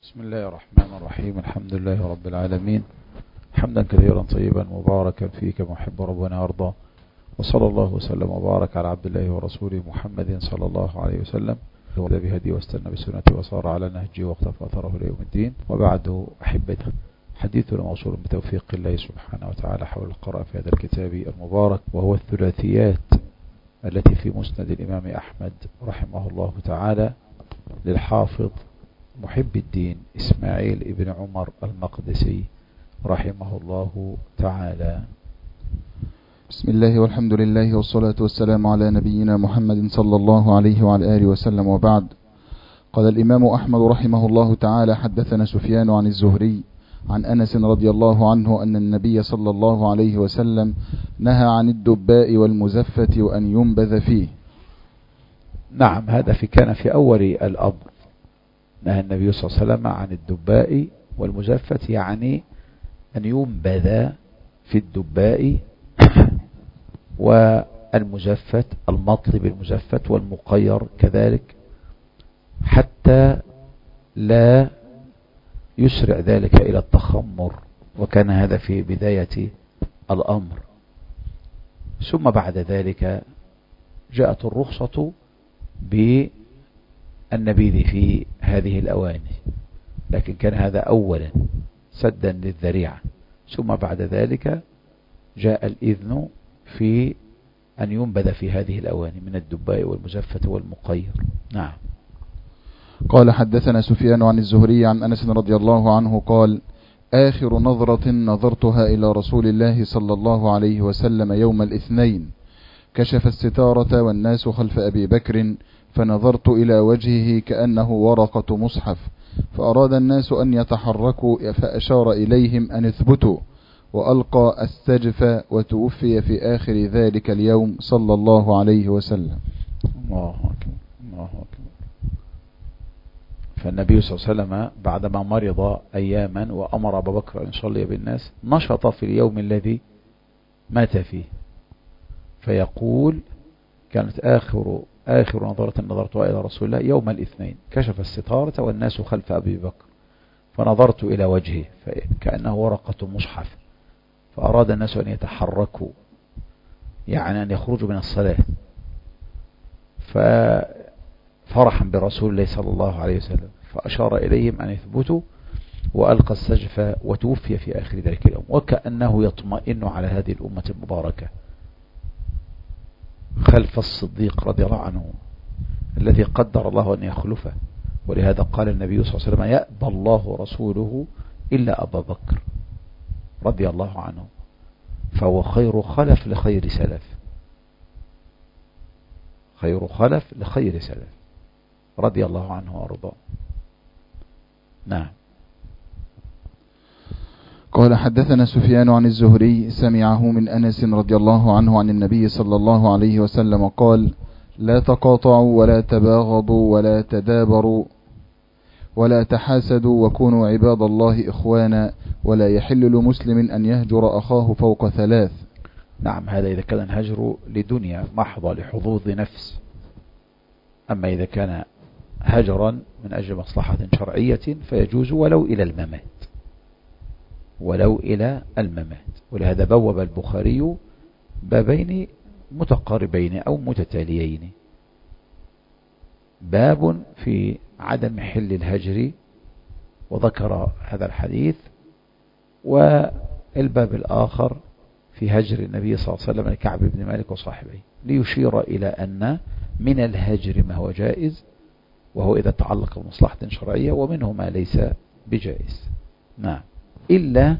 بسم الله الرحمن الرحيم. الحمد لله رب العالمين، حمدا كثيرا طيبا مباركا فيك محب ربنا يرضى، وصلى الله وسلم وبارك على عبد الله ورسوله محمد صلى الله عليه وسلم، وهدى بهدي واستنى بسنته وصار على نهجه واقتفى أثره إلى يوم الدين. وبعد أحبته، حديثنا موصول بتوفيق الله سبحانه وتعالى حول القراءة في هذا الكتاب المبارك، وهو الثلاثيات التي في مسند الإمام أحمد رحمه الله تعالى للحافظ محب الدين إسماعيل ابن عمر المقدسي رحمه الله تعالى. بسم الله والحمد لله والصلاة والسلام على نبينا محمد صلى الله عليه وعلى آله وسلم، وبعد. قال الإمام أحمد رحمه الله تعالى: حدثنا سفيان عن الزهري عن أنس رضي الله عنه أن النبي صلى الله عليه وسلم نهى عن الدباء والمزفة وأن ينبذ فيه. نعم، هذا كان في أول الأمر. نهى النبي صلى الله عليه وسلم عن الدباء والمزفة، يعني أن ينبذ في الدباء والمزفت، المطلب المزفت والمقير كذلك، حتى لا يسرع ذلك إلى التخمر، وكان هذا في بداية الأمر. ثم بعد ذلك جاءت الرخصة بالنبيذ في هذه الأواني، لكن كان هذا أولا سدا للذريعة، ثم بعد ذلك جاء الإذن في أن ينبذ في هذه الأواني من الدباء والمزفة والمقير. نعم. قال: حدثنا سفيان عن الزهري عن أنس رضي الله عنه قال: آخر نظرة نظرتها إلى رسول الله صلى الله عليه وسلم يوم الاثنين، كشف الستارة والناس خلف أبي بكر، فنظرت إلى وجهه كأنه ورقة مصحف، فأراد الناس أن يتحركوا فأشار إليهم أن اثبتوا، وألقى السجف وتوفي في آخر ذلك اليوم صلى الله عليه وسلم. الله أكبر، الله أكبر. فالنبي صلى الله عليه وسلم بعدما مرض أياما وأمر أبا بكر أن يصلي بالناس، نشط في اليوم الذي مات فيه، فيقول: كانت آخر نظرة نظرتها إلى رسول الله يوم الاثنين، كشف الستارة والناس خلف أبي بكر، فنظرت إلى وجهه كأنه ورقة مصحف، فأراد الناس أن يتحركوا، يعني أن يخرجوا من الصلاة، ففرحا برسول الله صلى الله عليه وسلم فأشار إليهم أن يثبتوا، وألقى السجف وتوفي في آخر ذلك اليوم، وكأنه يطمئن على هذه الأمة المباركة خلف الصديق رضي الله عنه الذي قدر الله أن يخلفه. ولهذا قال النبي صلى الله عليه وسلم: يأبى الله ورسوله إلا أبا بكر رضي الله عنه، فهو خير خلف لخير سلف، خير خلف لخير سلف رضي الله عنه وأرضاه. نعم. قال: حدثنا سفيان عن الزهري سمعه من أنس رضي الله عنه عن النبي صلى الله عليه وسلم قال: لا تقاطعوا ولا تباغضوا ولا تدابروا ولا تحاسدوا، وكونوا عباد الله إخوانا، ولا يحل لمسلم أن يهجر أخاه فوق ثلاث. نعم، هذا إذا كان الهجر لدنيا محضة لحظوظ نفس. أما إذا كان هجرا من أجل مصلحة شرعية فيجوز ولو إلى الممات، ولو إلى الممات. ولهذا بوب البخاري بابين متقاربين أو متتاليين: باب في عدم حل الهجر وذكر هذا الحديث، والباب الآخر في هجر النبي صلى الله عليه وسلم لكعب بن مالك وصاحبه، ليشير إلى أن من الهجر ما هو جائز، وهو إذا تعلق بمصلحة شرعية، ومنه ما ليس بجائز. نعم. إلا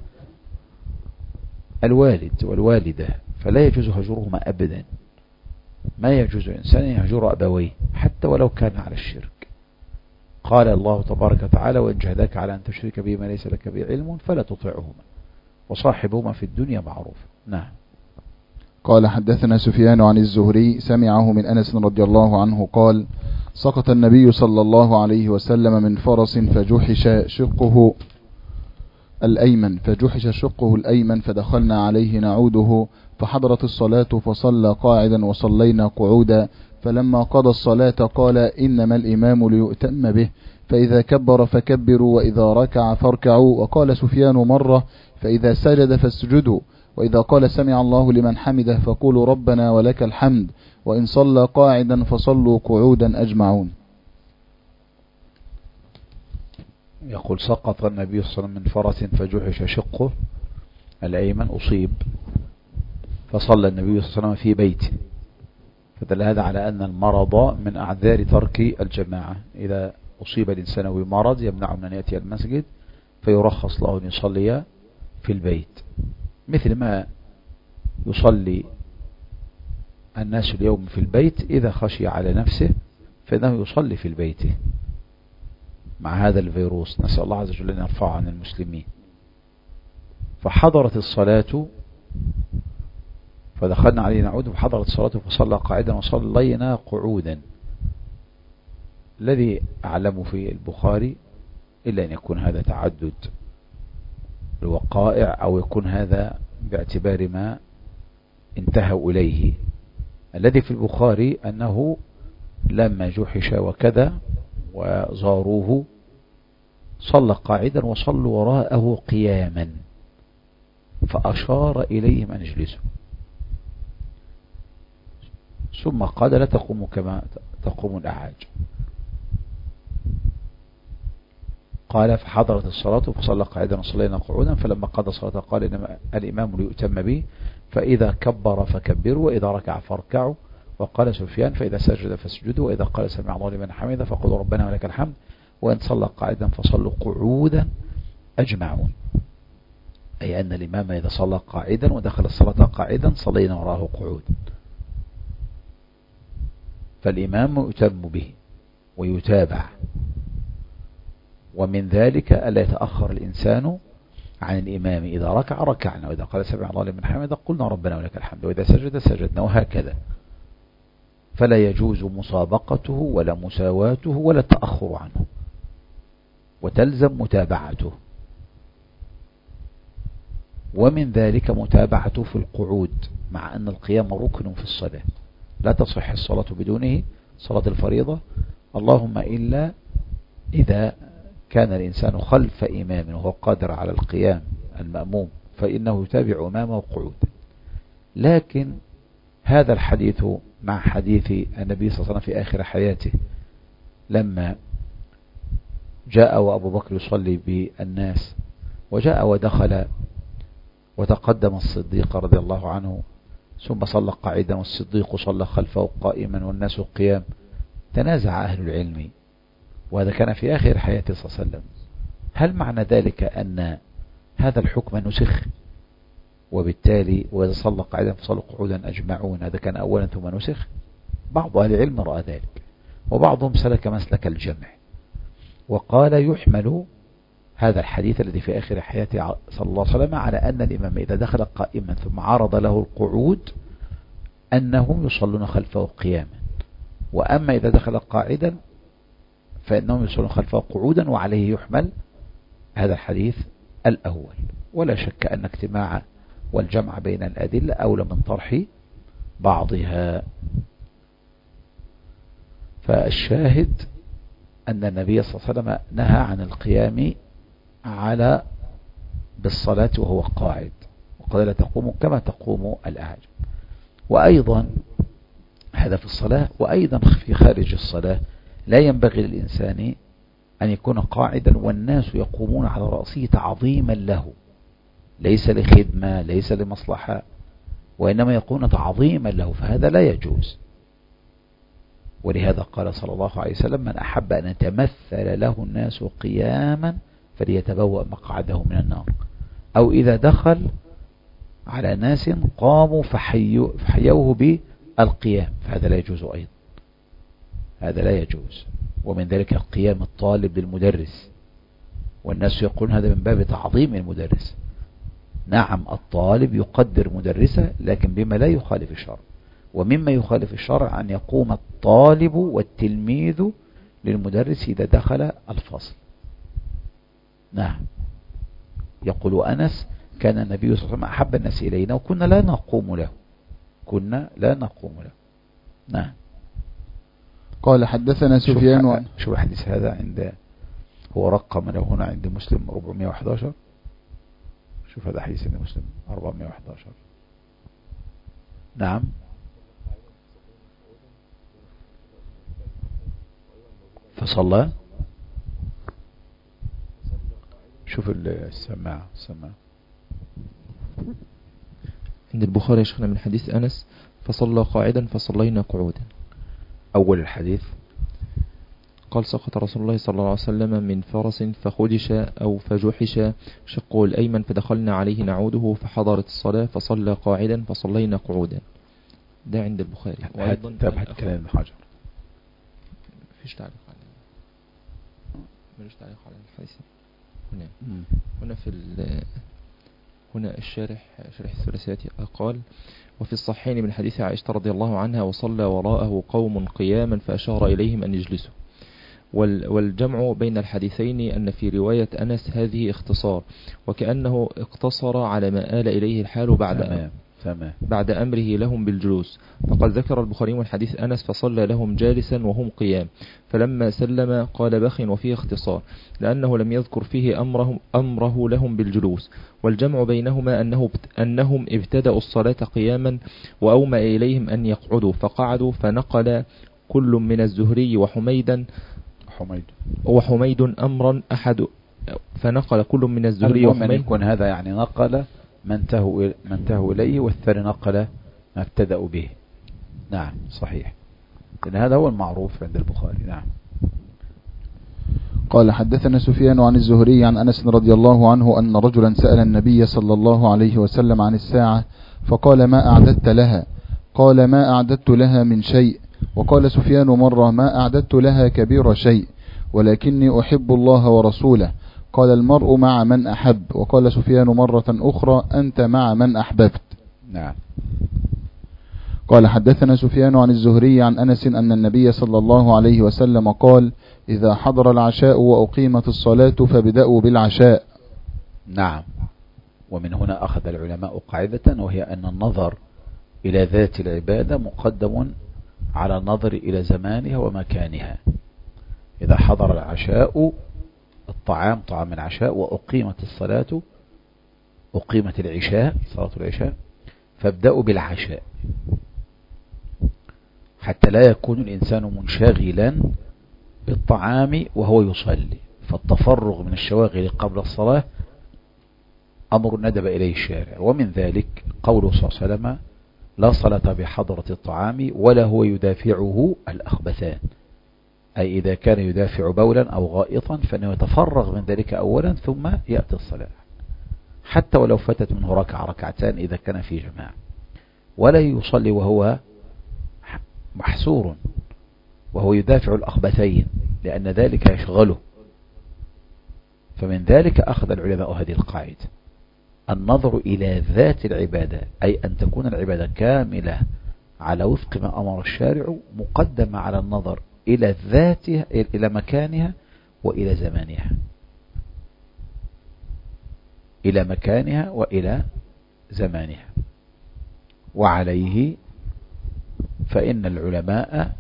الوالد والوالدة فلا يجوز هجرهما أبدا. ما يجوز إنسان يهجر أبويه حتى ولو كان على الشرك. قال الله تبارك وتعالى: وإن جهداك على أن تشرك به ما ليس لك به علم فلا تطعهما وصاحبهما في الدنيا معروف. نعم. قال: حدثنا سفيان عن الزهري سمعه من أنس رضي الله عنه قال: سقط النبي صلى الله عليه وسلم من فرس فجحش شقه الأيمن فدخلنا عليه نعوده، فحضرت الصلاة فصلى قاعدا وصلينا قعودا، فلما قضى الصلاة قال: إنما الإمام ليؤتم به، فإذا كبر فكبروا وإذا ركع فاركعوا. وقال سفيان مرة فإذا سجد فاسجدوا، وإذا قال سمع الله لمن حمده فقولوا ربنا ولك الحمد، وإن صلى قاعدا فصلوا قعودا أجمعون. يقول سقط النبي صلى الله عليه وسلم من فرس فجحش شقه الأيمن، أصيب، فصلى النبي صلى الله عليه وسلم في بيته، فدل هذا على أن المرض من أعذار ترك الجماعة. إذا أصيب الإنسان بمرض يمنع من أن يأتي المسجد فيرخص له أن يصلي في البيت، مثل ما يصلي الناس اليوم في البيت إذا خشي على نفسه فإنه يصلي في البيت مع هذا الفيروس، نسأل الله عز وجل أن يرفعه عن المسلمين. فحضرت الصلاة فدخلنا عليه نعود، فحضرت الصلاة فصلى قاعدا وصلينا قعودا. الذي أعلم في البخاري إلا أن يكون هذا تعدد الوقائع أو يكون هذا باعتبار ما انتهوا إليه. الذي في البخاري أنه لما جحش وكذا وزاروه صلى قاعدا وصلوا وراءه قياما، فأشار إليهم أن اجلسوا، ثم قال لا تقوموا كما تقوم الأعاج. قال فحضرت الصلاة فصلى قاعدا وصلينا قعودا، فلما قضى الصلاة قال إنما الإمام ليؤتم به، فإذا كبر فكبروا وإذا ركع فاركعوا. وقال سفيان فإذا سجد فاسجدوا وإذا قال سمع الله لمن حمده فقولوا ربنا ولك الحمد، وإن صلى قاعدا فصلوا قعودا أجمعون، أي أن الإمام إذا صلى قاعدا ودخل الصلاة قاعدا صلينا وراه قعودا، فالإمام يؤتم به ويتابع. ومن ذلك ألا يتأخر الإنسان عن الإمام، إذا ركع ركعنا، وإذا قال سمع الله لمن حمده قلنا ربنا ولك الحمد، وإذا سجد سجدنا، وهكذا. فلا يجوز مسابقته ولا مساواته ولا التأخر عنه، وتلزم متابعته. ومن ذلك متابعته في القعود، مع أن القيام ركن في الصلاة، لا تصح الصلاة بدونه، صلاة الفريضة، اللهم إلا إذا كان الإنسان خلف إمام وهو قادر على القيام المأموم فإنه يتابع أمامه قعود. لكن هذا الحديث مع حديث النبي صلى الله عليه وسلم في آخر حياته لما جاء وأبو بكر يصلي بالناس، وجاء ودخل وتقدم الصديق رضي الله عنه ثم صلى قاعدا والصديق صلى خلفه قائما والناس قيام، تنازع أهل العلم، وهذا كان في آخر حياته صلى الله عليه وسلم، هل معنى ذلك أن هذا الحكم نسخ وبالتالي وإذا صلى قاعدا فصلوا قعودا أجمعون هذا كان أولا ثم نسخ؟ بعض أهل العلم رأى ذلك، وبعضهم سلك مسلك الجمع وقال يحمل هذا الحديث الذي في آخر حياته صلى الله عليه وسلم على أن الإمام إذا دخل قائما ثم عرض له القعود أنهم يصلون خلفه قياما، وأما إذا دخل قاعدا فإنهم يصلون خلفه قعودا، وعليه يحمل هذا الحديث الأول. ولا شك أن اجتماع والجمع بين الأدلة أولى من طرح بعضها. فالشاهد أن النبي صلى الله عليه وسلم نهى عن القيام على بالصلاة وهو قاعد، وقال لا تقوموا كما تقوم الأعاجم. وأيضا هذا في الصلاة، وأيضا في خارج الصلاة لا ينبغي للإنسان أن يكون قاعدا والناس يقومون على رأسه تعظيما له، ليس لخدمة ليس لمصلحة، وإنما يكون تعظيما له، فهذا لا يجوز. ولهذا قال صلى الله عليه وسلم من أحب أن يتمثل له الناس قياما فليتبوأ مقعده من النار، أو إذا دخل على ناس قاموا فحيوه بالقيام، فهذا لا يجوز أيضا، هذا لا يجوز. ومن ذلك قيام الطالب للمدرس، والناس يقولون هذا من باب تعظيم المدرس. نعم الطالب يقدر مدرسه لكن بما لا يخالف الشرع، ومما يخالف الشرع أن يقوم الطالب والتلميذ للمدرس إذا دخل الفصل. نعم، يقول أنس كان النبي صلى الله عليه وسلم أحب الناس إلينا وكنا لا نقوم له، كنا لا نقوم له. نعم. قال حدثنا سفيان شو الحديث هذا عند هو رقم له هنا عند مسلم 411. شوف هذا حديث عند مسلم 411. نعم. فصلى. شوف السماعة. عند البخاري يا شيخنا من حديث أنس فصلى قاعدا فصلينا قعودا. أول الحديث قال سقط رسول الله صلى الله عليه وسلم من فرس فخدش أو فجحش شقه الأيمن فدخلنا عليه نعوده فحضرت الصلاة فصلى قاعدا فصلينا قعودا. ده عند البخاري. وأيضا تبحث كلام ابن حجر. مفيش تعليق عليه. ملوش تعليق على الحديث هنا في هنا الشارح شرح الثلاثيات قال وفي الصحيحين من حديث عائشة رضي الله عنها وصلى وراءه قوم قياما فأشار إليهم أن يجلسوا. والجمع بين الحديثين أن في رواية أنس هذه اختصار وكأنه اقتصر على ما آل إليه الحال بعد أمره لهم بالجلوس. فقد ذكر البخاري من حديث أنس فصلى لهم جالسا وهم قيام فلما سلم قال بخ وفيه اختصار لأنه لم يذكر فيه أمره لهم بالجلوس. والجمع بينهما أنهم ابتدأوا الصلاة قياما وأومى إليهم أن يقعدوا فقعدوا فنقل كل من الزهري وحميد أمرا أحد فنقل كل من الزهري وحميد يكون هذا يعني نقل ما انتهوا إليه والثاني نقل ما ابتدأوا به. نعم صحيح لأن هذا هو المعروف عند البخاري. نعم. قال حدثنا سفيان عن الزهري عن أنس رضي الله عنه أن رجلا سأل النبي صلى الله عليه وسلم عن الساعة فقال ما أعددت لها؟ قال ما أعددت لها من شيء. وقال سفيان مرة ما أعددت لها كبير شيء ولكني أحب الله ورسوله. قال المرء مع من أحب. وقال سفيان مرة أخرى أنت مع من أحببت. نعم. قال حدثنا سفيان عن الزهري عن أنس أن النبي صلى الله عليه وسلم قال إذا حضر العشاء وأقيمت الصلاة فابدأوا بالعشاء. نعم. ومن هنا أخذ العلماء قاعدة وهي أن النظر إلى ذات العبادة مقدم على النظر إلى زمانها ومكانها. إذا حضر العشاء طعام العشاء وأقيمت الصلاة أقيمت العشاء صلاة العشاء فابدأوا بالعشاء حتى لا يكون الإنسان منشغلا بالطعام وهو يصلي. فالتفرغ من الشواغل قبل الصلاة أمر ندب إليه الشارع. ومن ذلك قوله صلى الله عليه وسلم لا صلاة بحضرة الطعام ولا هو يدافعه الأخبثان، أي إذا كان يدافع بولا أو غائطا فإنه يتفرغ من ذلك أولا ثم يأتي الصلاة حتى ولو فتت منه ركعتان إذا كان في جماعة. ولا يصلي وهو محسور وهو يدافع الأخبثين لأن ذلك يشغله. فمن ذلك أخذ العلماء هذه القاعدة النظر إلى ذات العبادة، أي أن تكون العبادة كاملة على وفق ما أمر الشارع مقدمة على النظر إلى ذاتها إلى مكانها وإلى زمانها إلى مكانها وإلى زمانها. وعليه فإن العلماء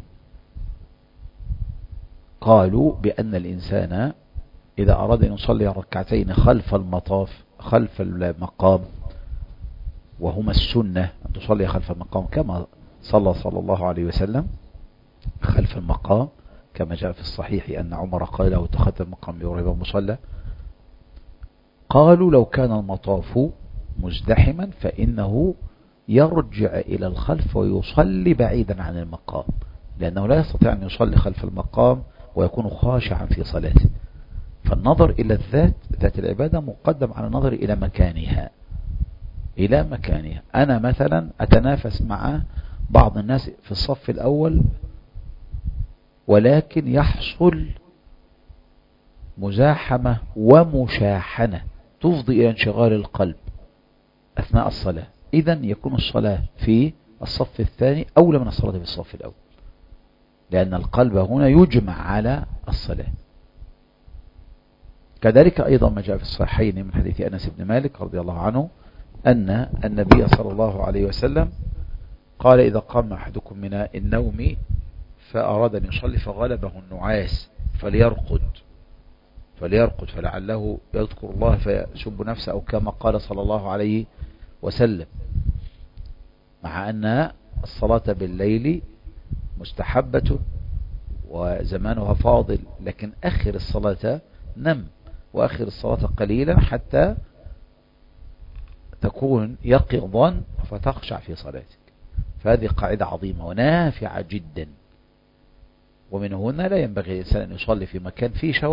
قالوا بأن الإنسان إذا أراد أن يصلي ركعتين خلف المقام وهما السنة أن تصلي خلف المقام كما صلى الله عليه وسلم خلف المقام كما جاء في الصحيح أن عمر قال له اتخذت المقام يقرب مصلى. قالوا لو كان المطاف مزدحما فإنه يرجع إلى الخلف ويصلي بعيدا عن المقام لأنه لا يستطيع أن يصلي خلف المقام ويكون خاشعا في صلاته. فالنظر إلى ذات العبادة مقدم على النظر إلى مكانها. أنا مثلا أتنافس مع بعض الناس في الصف الأول ولكن يحصل مزاحمة ومشاحنة تفضي إلى انشغال القلب أثناء الصلاة. إذن يكون الصلاة في الصف الثاني أولى من الصلاة في الصف الأول لأن القلب هنا يجمع على الصلاة. كذلك أيضا ما جاء في الصحيحين من حديث أنس بن مالك رضي الله عنه أن النبي صلى الله عليه وسلم قال إذا قام أحدكم من النوم فأراد أن يصلي فغلبه النعاس فليرقد فليرقد فلعله يذكر الله فيسب نفسه، أو كما قال صلى الله عليه وسلم. مع أن الصلاة بالليل مستحبة وزمانها فاضل، لكن أخر الصلاة نم، وأخر الصلاة قليلا حتى تكون يقظا فتخشع في صلاتك. فهذه قاعدة عظيمة ونافعة جدا. ومن هنا لا ينبغي الإنسان أن يصلي في مكان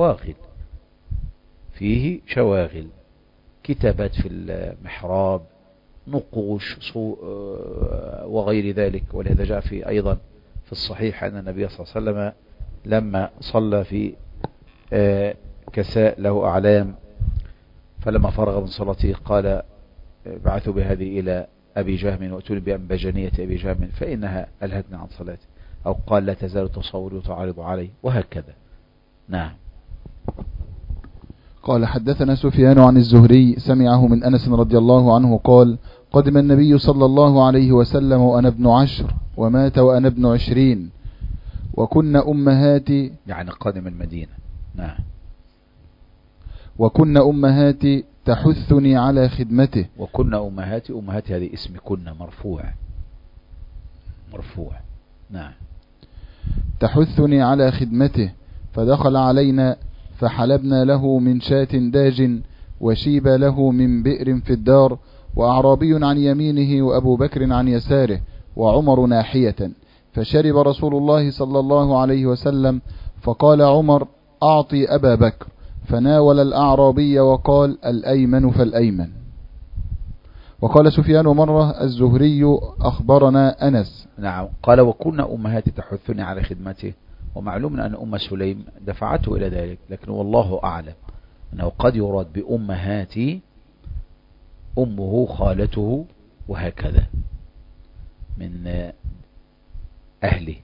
فيه شواغل، كتابات في المحراب، نقوش وغير ذلك. ولهذا جاء في أيضا في الصحيح أن النبي صلى الله عليه وسلم لما صلى في كساء له أعلام، فلما فرغ من صلاته قال بعثوا بهذه إلى أبي جهم وأتوني بأنبجانية أبي جهم فإنها ألهتني عن صلاتي، أو قال لا تزال تصوري وتعرض علي، وهكذا. نعم. قال حدثنا سفيان عن الزهري سمعه من أنس رضي الله عنه قال قدم النبي صلى الله عليه وسلم وأنا ابن 10 ومات وأنا ابن 20 وكن أمهاتي، يعني قادم المدينة. نعم. وكن أمهاتي تحثني على خدمته. وكن أمهاتي هذه اسم كنا مرفوع. نعم. تحثني على خدمته، فدخل علينا فحلبنا له من شاة داج وشيب له من بئر في الدار، وأعرابي عن يمينه وأبو بكر عن يساره وعمر ناحية، فشرب رسول الله صلى الله عليه وسلم، فقال عمر أعطي أبا بكر، فناول الأعرابي وقال الأيمن فالأيمن. وقال سفيان مرة الزهري أخبرنا أنس. نعم. قال وكنا أمهاتي تحثني على خدمته، ومعلوم أن أم سليم دفعته إلى ذلك، لكن والله أعلم أنه قد يراد بأمهاتي أمه خالته وهكذا من أهله.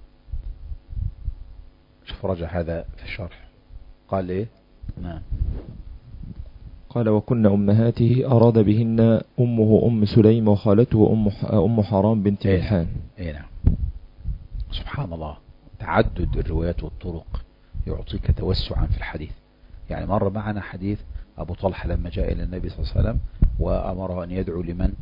شوف رجع هذا في الشرح قال إيه. نعم. قال وكن أمهاته أراد بهن أمه أم سليم وخالته أم حرام بنت ملحان. إيه نعم. سبحان الله، تعدد الروايات والطرق يعطيك توسعا في الحديث. يعني مر معنا حديث أبو طلحة لما جاء إلى النبي صلى الله عليه وسلم وأمره أن يدعو لمن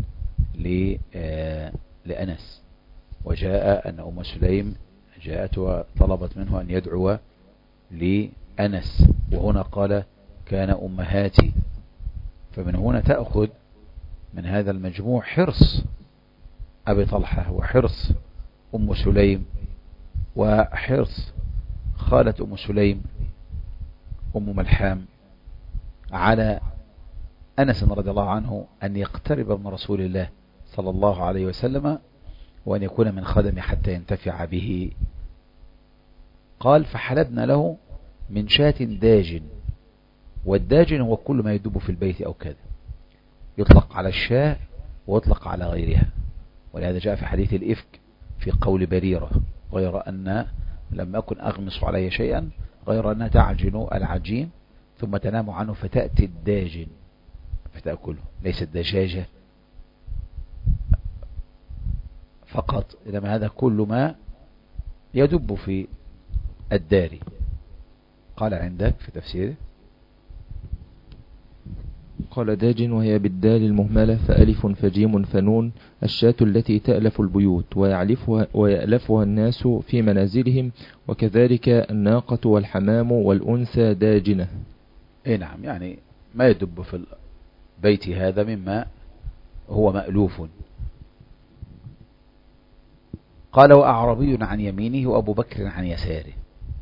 لأنس، وجاء أن أم سليم جاءت وطلبت منه أن يدعو لأنس، وهنا قال كان أمهاتي. فمن هنا تأخذ من هذا المجموع حرص أبي طلحة وحرص أم سليم وحرص خالة أم سليم أم ملحام على أنس رضي الله عنه أن يقترب من رسول الله صلى الله عليه وسلم وأن يكون من خدمه حتى ينتفع به. قال فحلبنا له من شاة داج، والداجن هو كل ما يدب في البيت أو كذا، يطلق على الشاة ويطلق على غيرها. ولهذا جاء في حديث الإفك في قول بريرة غير أن لم أكن أغمص علي شيئا غير أنها تعجن العجين ثم تنام عنه فتأتي الداجن فتأكله، ليس الدجاجة فقط، إنما هذا كل ما يدب في الدار. قال عندك في تفسيره قال داج وهي بالدال المهملة فألف فجيم فنون الشاة التي تألف البيوت ويألفها الناس في منازلهم، وكذلك الناقة والحمام والأنثى داجنة. اي نعم، يعني ما يدب في البيت هذا مما هو مألوف. قال وأعربي عن يمينه وأبو بكر عن يساره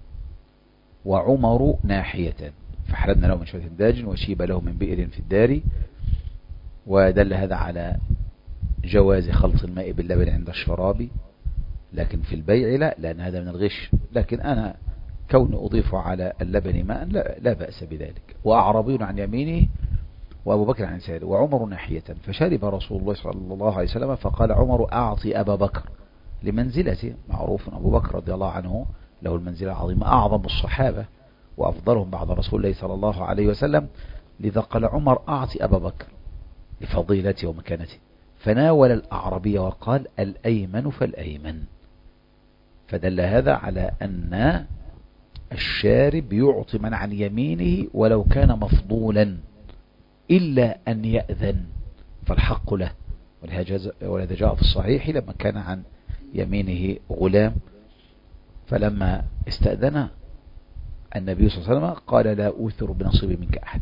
وعمر ناحية، فحلبنا له من شاة داج وشيب له من بئر في الدار. ودل هذا على جواز خلط الماء باللبن عند الشراب، لكن في البيع لا، لأن هذا من الغش. لكن أنا كون أضيف على اللبن ماء لا بأس بذلك. وأعربي عن يمينه وأبو بكر عن يساره وعمر ناحية، فشرب رسول الله صلى الله عليه وسلم فقال عمر أعطي أبا بكر لمنزلته. معروف أبو بكر رضي الله عنه له المنزلة العظيمة، أعظم الصحابة وأفضلهم بعد رسول الله صلى الله عليه وسلم، لذا قال عمر أعطي أبا بكر لفضيلته ومكانته، فناول الأعربي وقال الأيمن فالأيمن. فدل هذا على أن الشارب يعطي من عن يمينه ولو كان مفضولا إلا أن يأذن فالحق له. ولهذا جاء في الصحيح لما كان عن يمينه غلام فلما استأذن النبي صلى الله عليه وسلم قال لا أوثر بنصيبي منك أحدا.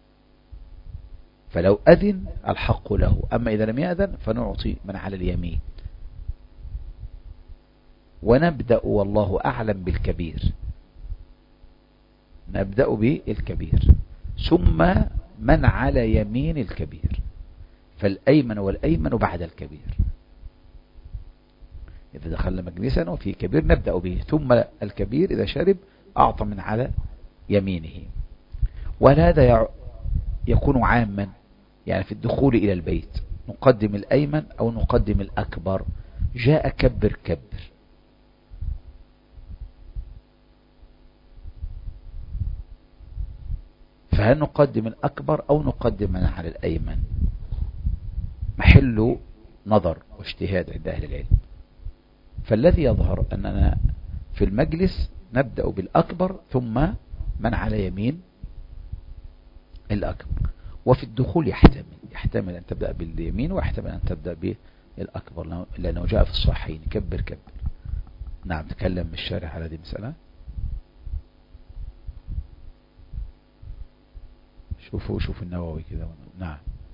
فلو أذن الحق له، أما إذا لم يأذن فنعطي من على اليمين. ونبدأ والله أعلم بالكبير، نبدأ بالكبير ثم من على يمين الكبير، فالأيمن والأيمن بعد الكبير. إذا دخلنا مجلسا وفي كبير نبدأ به، ثم الكبير إذا شرب أعطى من على يمينه. وهذا يكون عاما، يعني في الدخول إلى البيت نقدم الأيمن أو نقدم الأكبر. جاء كبر كبر، فهل نقدم الأكبر أو نقدم من على الأيمن؟ محل نظر واجتهاد عند أهل العلم. فالذي يظهر أننا في المجلس نبدأ بالأكبر ثم من على يمين الأكبر. وفي الدخول يحتمل أن تبدأ باليمين ويحتمل أن تبدأ بالأكبر، لأنه جاء في الصحيحين كبر كبر. نعم، تكلم الشارح على هذه المسألة. شوفوا النووي كذا. نعم.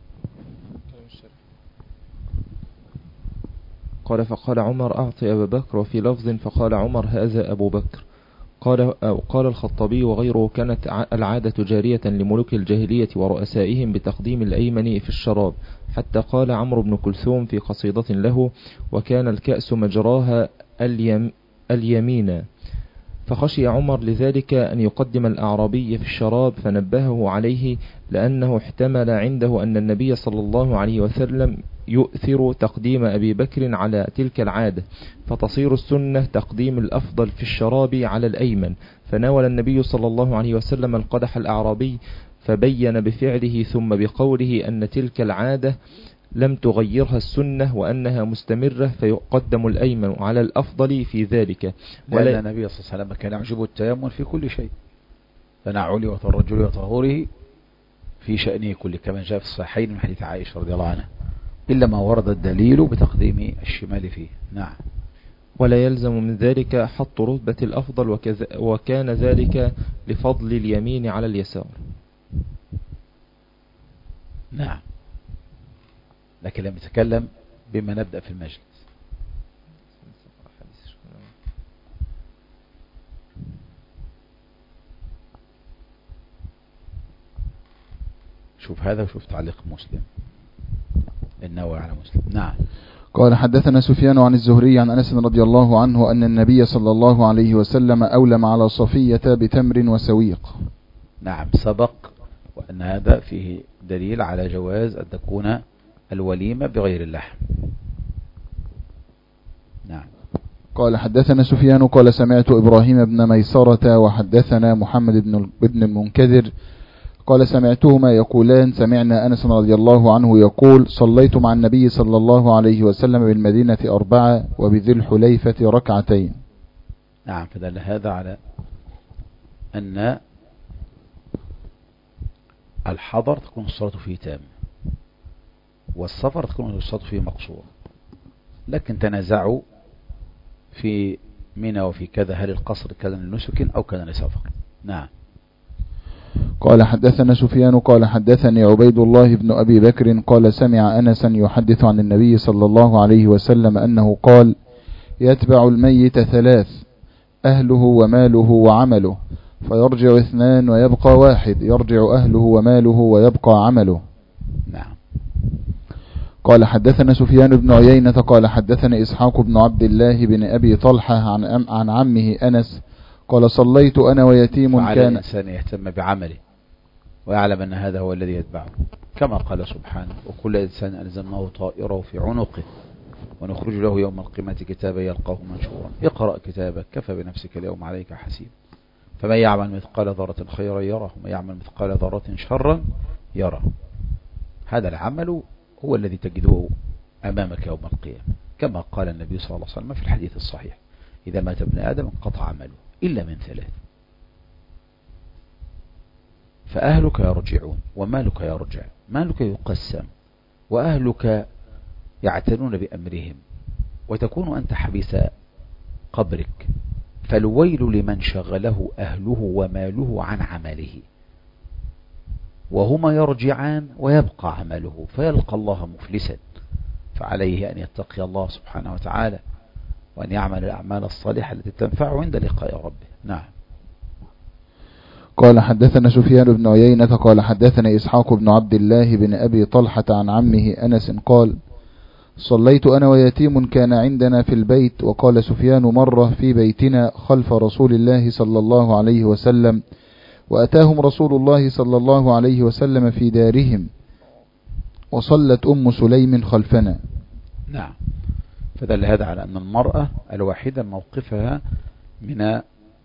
قال فقال عمر أعطي أبا بكر، وفي لفظ فقال عمر هذا أبو بكر. قال الخطابي وغيره كانت العادة جارية لملوك الجاهلية ورؤسائهم بتقديم الأيمن في الشراب، حتى قال عمرو بن كلثوم في قصيدة له وكان الكأس مجراها اليمين. فخشي عمر لذلك أن يقدم الأعرابي في الشراب فنبهه عليه، لأنه احتمل عنده أن النبي صلى الله عليه وسلم يؤثر تقديم أبي بكر على تلك العادة، فتصير السنة تقديم الأفضل في الشراب على الأيمن. فناول النبي صلى الله عليه وسلم القدح الأعرابي فبين بفعله ثم بقوله أن تلك العادة لم تغيرها السنة وأنها مستمرة، فيقدم الأيمن على الأفضل في ذلك. لأن النبي صلى الله عليه وسلم كان يعجبه التيمم في كل شيء، تنعله وترجله وطهوره في شأنه كله، كما جاء في الصحيحين من حديث عائشة رضي الله عنها، إلا ما ورد الدليل بتقديم الشمال فيه. نعم. ولا يلزم من ذلك حط رتبة الأفضل، وكان ذلك لفضل اليمين على اليسار. نعم، لكن لم يتكلم بما نبدأ في المجلس. شوف هذا وشوف تعليق مسلم النووي على مسلم. نعم. قال حدثنا سفيان عن الزهري عن أنس رضي الله عنه أن النبي صلى الله عليه وسلم أولم على صفية بتمر وسويق. نعم، سبق وأن هذا فيه دليل على جواز أن تكون الوليمة بغير اللحم. نعم. قال حدثنا سفيان قال سمعت إبراهيم بن ميسرة وحدثنا محمد بن المنكدر قال سمعتهما يقولان سمعنا أنس رضي الله عنه يقول صليت مع النبي صلى الله عليه وسلم بالمدينة 4 وبذي الحليفة 2. نعم، فدل هذا على أن الحضر تكون الصلاة فيه تام، والسفر تكون الصلاة فيه مقصورة، لكن تنازعوا في منى وفي كذا هل القصر كان لنسك أو كان لسفر. نعم. قال حدثنا سفيان قال حدثني عبيد الله بن أبي بكر قال سمع أنسا يحدث عن النبي صلى الله عليه وسلم أنه قال يتبع الميت 3 أهله وماله وعمله، فيرجع 2 ويبقى 1، يرجع أهله وماله ويبقى عمله. نعم. قال حدثنا سفيان بن عيينة قال حدثنا إسحاق بن عبد الله بن أبي طلحة عن عمه أنس قال صليت أنا ويتيم فعلى كان. الإنسان يهتم بعمله ويعلم أن هذا هو الذي يتبعه، كما قال سبحانه وكل إنسان ألزمناه طائره في عنقه ونخرج له يوم القيامة كتابا يلقاه منشورا اقرأ كتابك كفى بنفسك اليوم عليك حسيب، فمن يعمل مثقال ذرة خيرا يره ومن يعمل مثقال ذرة شرا يره. هذا العمل هو الذي تجده أمامك يوم القيامة، كما قال النبي صلى الله عليه وسلم في الحديث الصحيح إذا مات ابن آدم انقطع عمله إلا من 3: فأهلك يرجعون ومالك يرجع، مالك يقسم وأهلك يعتنون بأمرهم، وتكون أنت حبيس قبرك. فالويل لمن شغله أهله وماله عن عمله، وهما يرجعان ويبقى عمله فيلقى الله مفلسا. فعليه أن يتقي الله سبحانه وتعالى وأن يعمل الأعمال الصالحة التي تنفعه عند لقاء ربه. نعم. قال حدثنا سفيان بن عيينة قال حدثنا إسحاق بن عبد الله بن أبي طلحة عن عمه أنس قال صليت أنا ويتيم كان عندنا في البيت. وقال سفيان مرة في بيتنا خلف رسول الله صلى الله عليه وسلم، وأتاهم رسول الله صلى الله عليه وسلم في دارهم، وصلت أم سليم خلفنا. نعم. فدل هذا على أن المرأة الواحدة موقفها من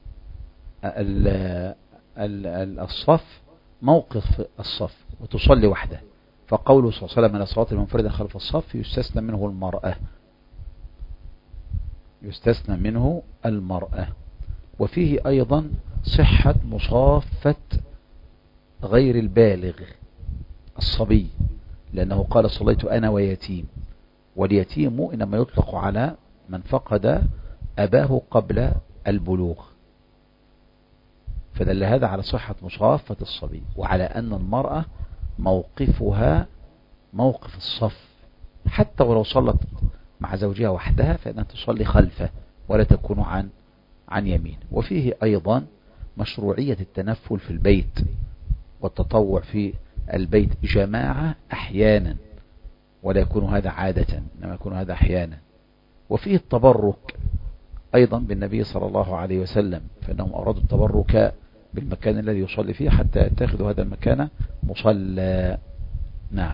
الصف موقف الصف وتصلي وحده. فقوله صلى الله عليه وسلم على صلاة المنفردة خلف الصف يستثنى منه المرأة، يستثنى منه المرأة. وفيه أيضا صحة مصافة غير البالغ الصبي، لأنه قال صليت أنا ويتيم، واليتيم إنما يطلق على من فقد أباه قبل البلوغ. فدل هذا على صحة مصافة الصبي، وعلى أن المرأة موقفها موقف الصف، حتى ولو صلت مع زوجها وحدها فإنها تصلي خلفه ولا تكون عن يمين. وفيه أيضا مشروعية التنفل في البيت والتطوع في البيت جماعة أحيانا، ولا يكون هذا عادة إنما يكون هذا أحيانا. وفيه التبرك أيضا بالنبي صلى الله عليه وسلم، فإنهم أرادوا التبرك بالمكان الذي يصلي فيه حتى يتخذوا هذا المكان مصلى. نعم.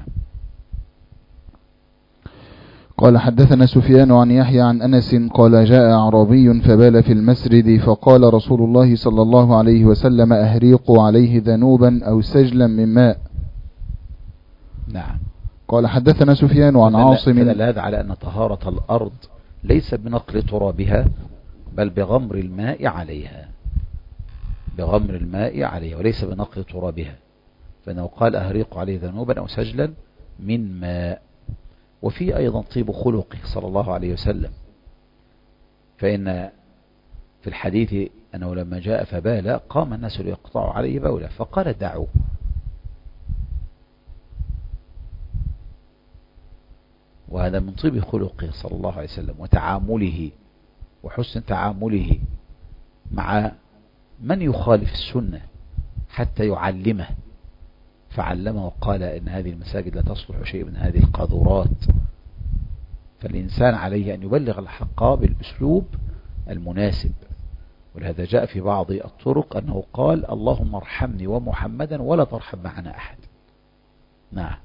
قال حدثنا سفيان عن يحيى عن أنس قال جاء أعرابي فبال في المسجد، فقال رسول الله صلى الله عليه وسلم أهريقوا عليه ذنوبا أو سجلا من ماء. نعم. قال حدثنا سفيان عن عاصم. فدل هذا على أن طهارة الأرض ليس بنقل ترابها بل بغمر الماء عليها، بغمر الماء عليها وليس بنقل ترابها، فإنه قال أهريق عليه ذنوبا أو سجلا من ماء. وفي أيضا طيب خلقه صلى الله عليه وسلم، فإن في الحديث أنه لما جاء فبال قام الناس ليقطعوا عليه بوله فقال دعوا. وهذا من طيب خلقه صلى الله عليه وسلم وتعامله وحسن تعامله مع من يخالف السنة حتى يعلمه، فعلمه وقال إن هذه المساجد لا تصلح شيء من هذه القاذورات. فالإنسان عليه أن يبلغ الحق بالأسلوب المناسب. ولهذا جاء في بعض الطرق أنه قال اللهم ارحمني ومحمدا ولا ترحم معنا أحد. نعم.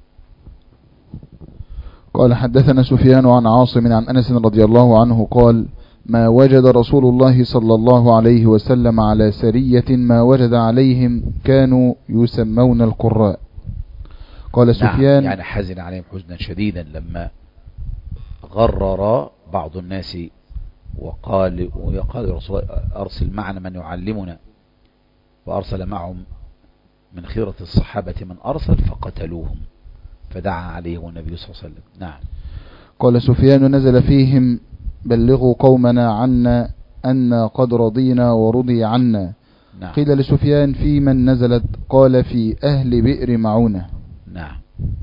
قال حدثنا سفيان عن عاصم عن أنس رضي الله عنه قال ما وجد رسول الله صلى الله عليه وسلم على سرية ما وجد عليهم كانوا يسمون القراء. قال سفيان يعني حزن عليهم حزنا شديدا لما غرر بعض الناس وقال الرسول أرسل معنا من يعلمنا، وأرسل معهم من خيرة الصحابة من أرسل فقتلوهم فدعا عليهم النبي صلى الله عليه وسلم. نعم. قال سفيان نزل فيهم بلغوا قومنا عنا أن قد رضينا ورضي عنا. نعم. قيل لسفيان في من نزلت؟ قال في أهل بئر معونة. نعم.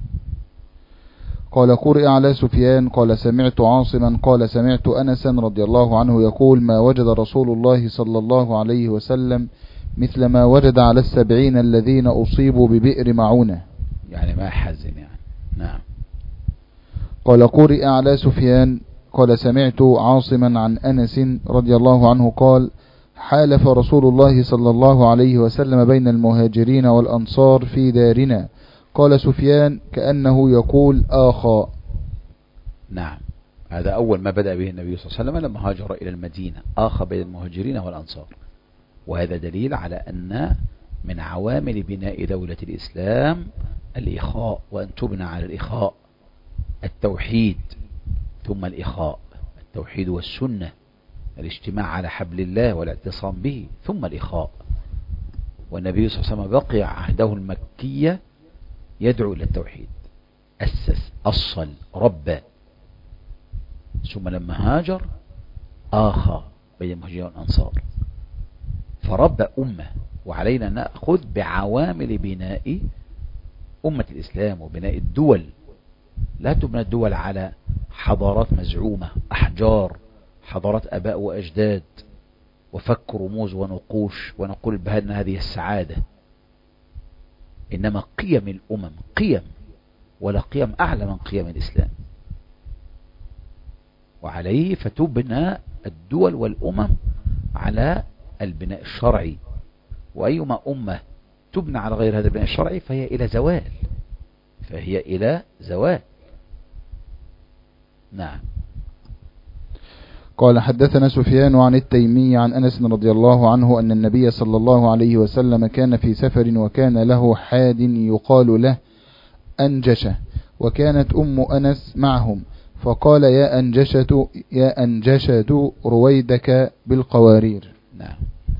قال قرئ على سفيان قال سمعت عاصما قال سمعت أنسا رضي الله عنه يقول ما وجد رسول الله صلى الله عليه وسلم مثل ما وجد على 70 الذين أصيبوا ببئر معونة، يعني ما حزن يعني. نعم. قال قرئ على سفيان قال سمعت عاصما عن أنس رضي الله عنه قال حالف رسول الله صلى الله عليه وسلم بين المهاجرين والأنصار في دارنا. قال سفيان كأنه يقول آخى. نعم. هذا أول ما بدأ به النبي صلى الله عليه وسلم لما هاجر إلى المدينة، آخى بين المهاجرين والأنصار. وهذا دليل على أن من عوامل بناء دولة الإسلام الإخاء، وأن تبنى على الإخاء التوحيد ثم الإخاء، التوحيد والسنة، الاجتماع على حبل الله والاعتصام به ثم الإخاء. والنبي صلى الله عليه وسلم بقي عهده المكية يدعو إلى التوحيد، أسس، أصل، ربى. ثم لما هاجر آخى بين المهاجرين والأنصار فربى أمة. وعلينا نأخذ بعوامل بناء أمة الإسلام وبناء الدول. لا تبنى الدول على حضارات مزعومة، أحجار، حضارات أباء وأجداد، وفك رموز ونقوش ونقول بأن هذه السعادة. إنما قيم الأمم قيم، ولا قيم أعلى من قيم الإسلام، وعليه فتبنى الدول والأمم على البناء الشرعي. وأيما أمة تبنى على غير هذا البناء الشرعي فهي إلى زوال. نعم. قال حدثنا سفيان عن التيمي عن أنس رضي الله عنه أن النبي صلى الله عليه وسلم كان في سفر وكان له حاد يقال له أنجشة، وكانت أم أنس معهم، فقال يا أنجشة رويدك بالقوارير. نعم.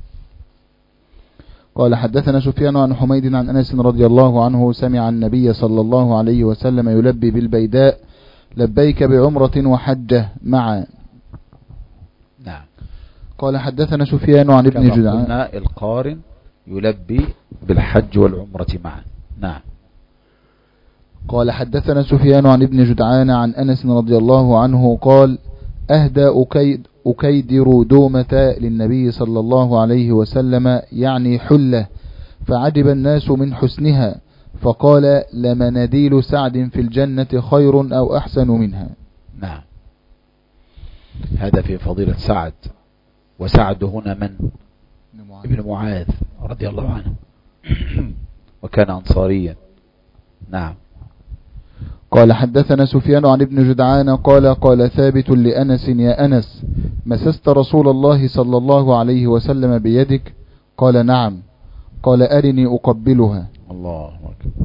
قال حدثنا سفيان عن حميد عن أنس رضي الله عنه سمع النبي صلى الله عليه وسلم يلبي بالبيداء لبيك بعمرة وحجة معا. نعم. قال حدثنا سفيان عن ابن جدعان. قلنا القارن يلبي بالحج والعمرة معا. نعم. قال حدثنا سفيان عن ابن جدعان عن أنس رضي الله عنه قال أهدى أكيدر دومة للنبي صلى الله عليه وسلم يعني حلة، فعجب الناس من حسنها، فقال لمناديل سعد في الجنة خير أو أحسن منها. نعم. هذا في فضيلة سعد. وسعد هنا من؟ ابن معاذ رضي الله عنه وكان أنصاريا. نعم. قال حدثنا سفيان عن ابن جدعان قال ثابت لأنس يا أنس مسست رسول الله صلى الله عليه وسلم بيدك؟ قال نعم. قال أرني أقبلها. الله أكبر.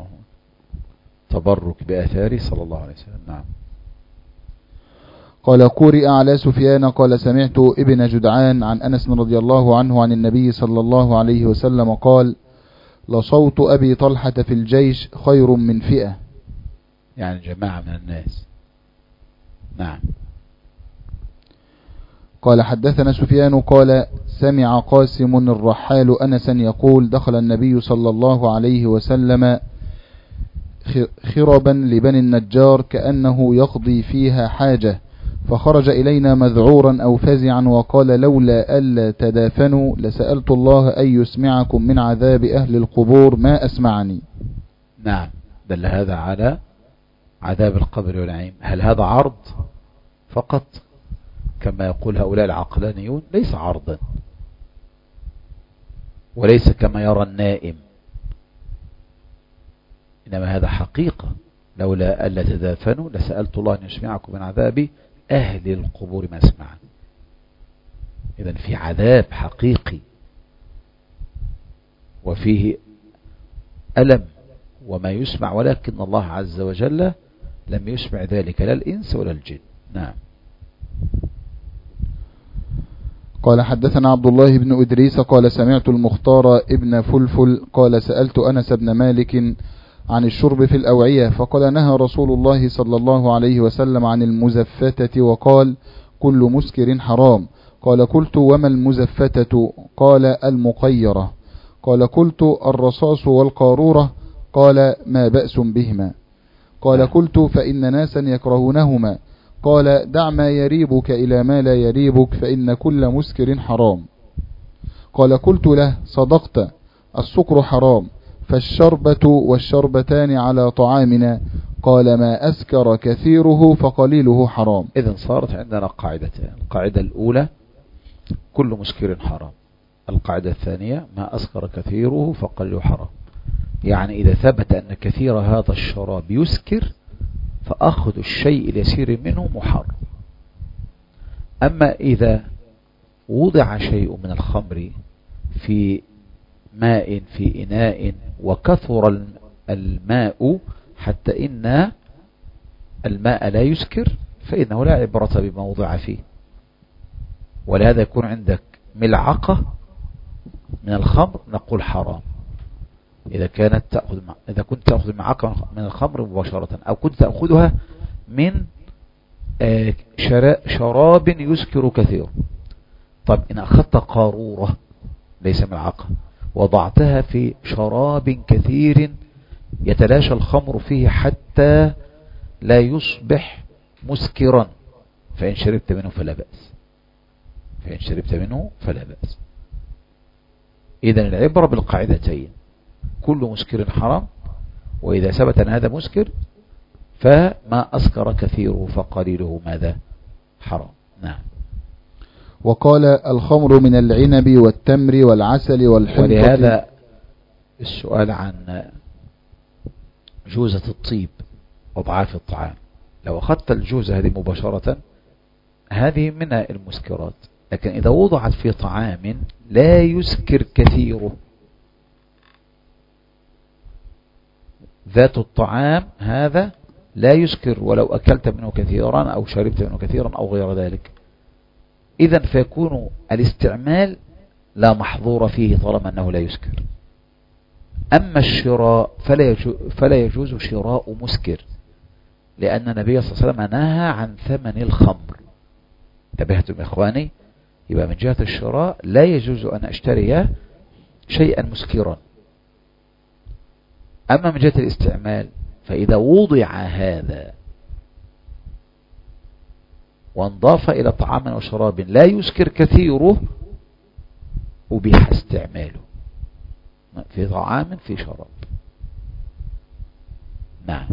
تبرك بآثاره صلى الله عليه وسلم. نعم. قال قرئ على سفيان قال سمعت ابن جدعان عن أنس رضي الله عنه عن النبي صلى الله عليه وسلم قال لصوت أبي طلحة في الجيش خير من فئة، يعني جماعة من الناس. نعم. قال حدثنا سفيان قال سمع قاسم الرحال أنسا يقول دخل النبي صلى الله عليه وسلم خربا لبني النجار كأنه يقضي فيها حاجة، فخرج إلينا مذعورا أو فزعا وقال لولا ألا تدافنوا لسألت الله أن يسمعكم من عذاب أهل القبور ما أسمعني. نعم. دل هذا على عذاب القبر والنعيم. هل هذا عرض فقط كما يقول هؤلاء العقلانيون؟ ليس عرضا، وليس كما يرى النائم، إنما هذا حقيقة. لولا ألا تدافنوا لسألت الله أن يسمعكم من عذاب أهل القبور ما أسمع. إذن في عذاب حقيقي وفيه ألم وما يسمع، ولكن الله عز وجل لم يسمع ذلك لا الإنس ولا الجن. نعم. قال حدثنا عبد الله بن إدريس قال سمعت المختار ابن فلفل قال سألت أنس بن مالك عن الشرب في الأوعية، فقال نهى رسول الله صلى الله عليه وسلم عن المزفتة وقال كل مسكر حرام. قال قلت وما المزفتة؟ قال المقيرة. قال قلت الرصاص والقارورة؟ قال ما بأس بهما. قال قلت فإن ناسا يكرهونهما. قال دع ما يريبك إلى ما لا يريبك فإن كل مسكر حرام. قال قلت له صدقت، السكر حرام، فالشربة والشربتان على طعامنا. قال ما أسكر كثيره فقليله حرام. إذن صارت عندنا قاعدتين. القاعدة الأولى كل مسكر حرام. القاعدة الثانية ما أسكر كثيره فقليله حرام. يعني إذا ثبت أن كثير هذا الشراب يسكر فأخذ الشيء اليسير منه محرم. أما إذا وضع شيء من الخمر في ماء في إناء وكثر الماء حتى إن الماء لا يسكر فإنه لا عبرة بما وضع فيه. ولهذا يكون عندك ملعقة من الخمر نقول حرام. إذا كنت تأخذ معك من الخمر مباشرة، أو كنت تأخذها من شراب يسكر كثير. طب إن أخذت قارورة ليس ملعقة وضعتها في شراب كثير يتلاشى الخمر فيه حتى لا يصبح مسكرا، فإن شربت منه فلا بأس. فإن شربت منه فلا بأس. إذن العبرة بالقاعدتين: كل مسكر حرام، وإذا ثبت أن هذا مسكر فما أسكر كثيره فقليله ماذا؟ حرام. نعم. وقال: الخمر من العنب والتمر والعسل والحنطة. ولهذا السؤال عن جوزة الطيب وضعاف الطعام، لو أخذت الجوزة هذه مباشرة هذه من المسكرات، لكن إذا وضعت في طعام لا يسكر كثيره، ذات الطعام هذا لا يسكر ولو أكلت منه كثيرا أو شربت منه كثيرا أو غير ذلك، إذن فيكون الاستعمال لا محظور فيه طالما أنه لا يسكر. أما الشراء فلا يجوز شراء مسكر، لأن النبي صلى الله عليه وسلم نهى عن ثمن الخمر. انتبهتم إخواني؟ يبقى من جهة الشراء لا يجوز أن أشتري شيئا مسكرا. أما من جهة الاستعمال فإذا وضع هذا وانضاف إلى طعام وشراب لا يسكر كثيره أبيح استعماله في طعام في شراب. نعم.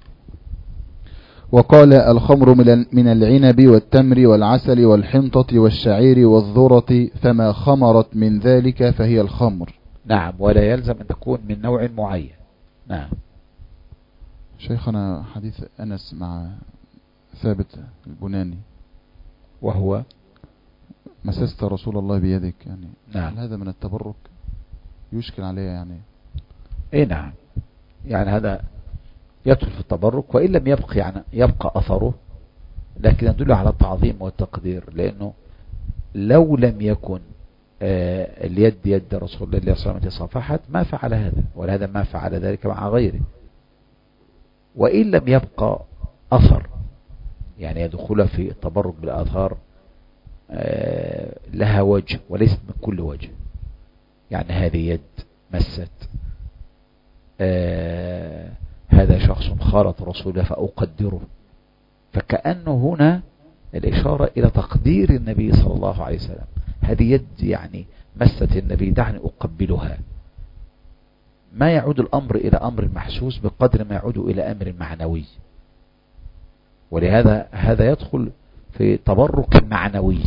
وقال: الخمر من العنب والتمر والعسل والحنطة والشعير والذرة، فما خمرت من ذلك فهي الخمر. نعم، ولا يلزم أن تكون من نوع معين. نعم. شيخنا حديث أنس مع ثابت البناني، وهو مسست رسول الله بيدك، يعني نعم. هذا من التبرك يشكل عليه يعني؟ اي نعم، يعني هذا يدخل في التبرك، وإن لم يبقى أثره، لكن يدل على التعظيم والتقدير، لأنه لو لم يكن اليد يد رسول الله صلى الله عليه وسلم صافحت ما فعل هذا، ولهذا ما فعل ذلك مع غيره. وإن لم يبقى أثر، يعني يدخل في التبرك بالآثار لها وجه وليست من كل وجه، يعني هذه يد مست، هذا شخص خالط رسوله فأقدره، فكأنه هنا الإشارة إلى تقدير النبي صلى الله عليه وسلم. هذه يد يعني مست النبي، دعني أقبلها. ما يعود الأمر إلى أمر محسوس بقدر ما يعود إلى أمر معنوي، ولهذا هذا يدخل في تبرك معنوي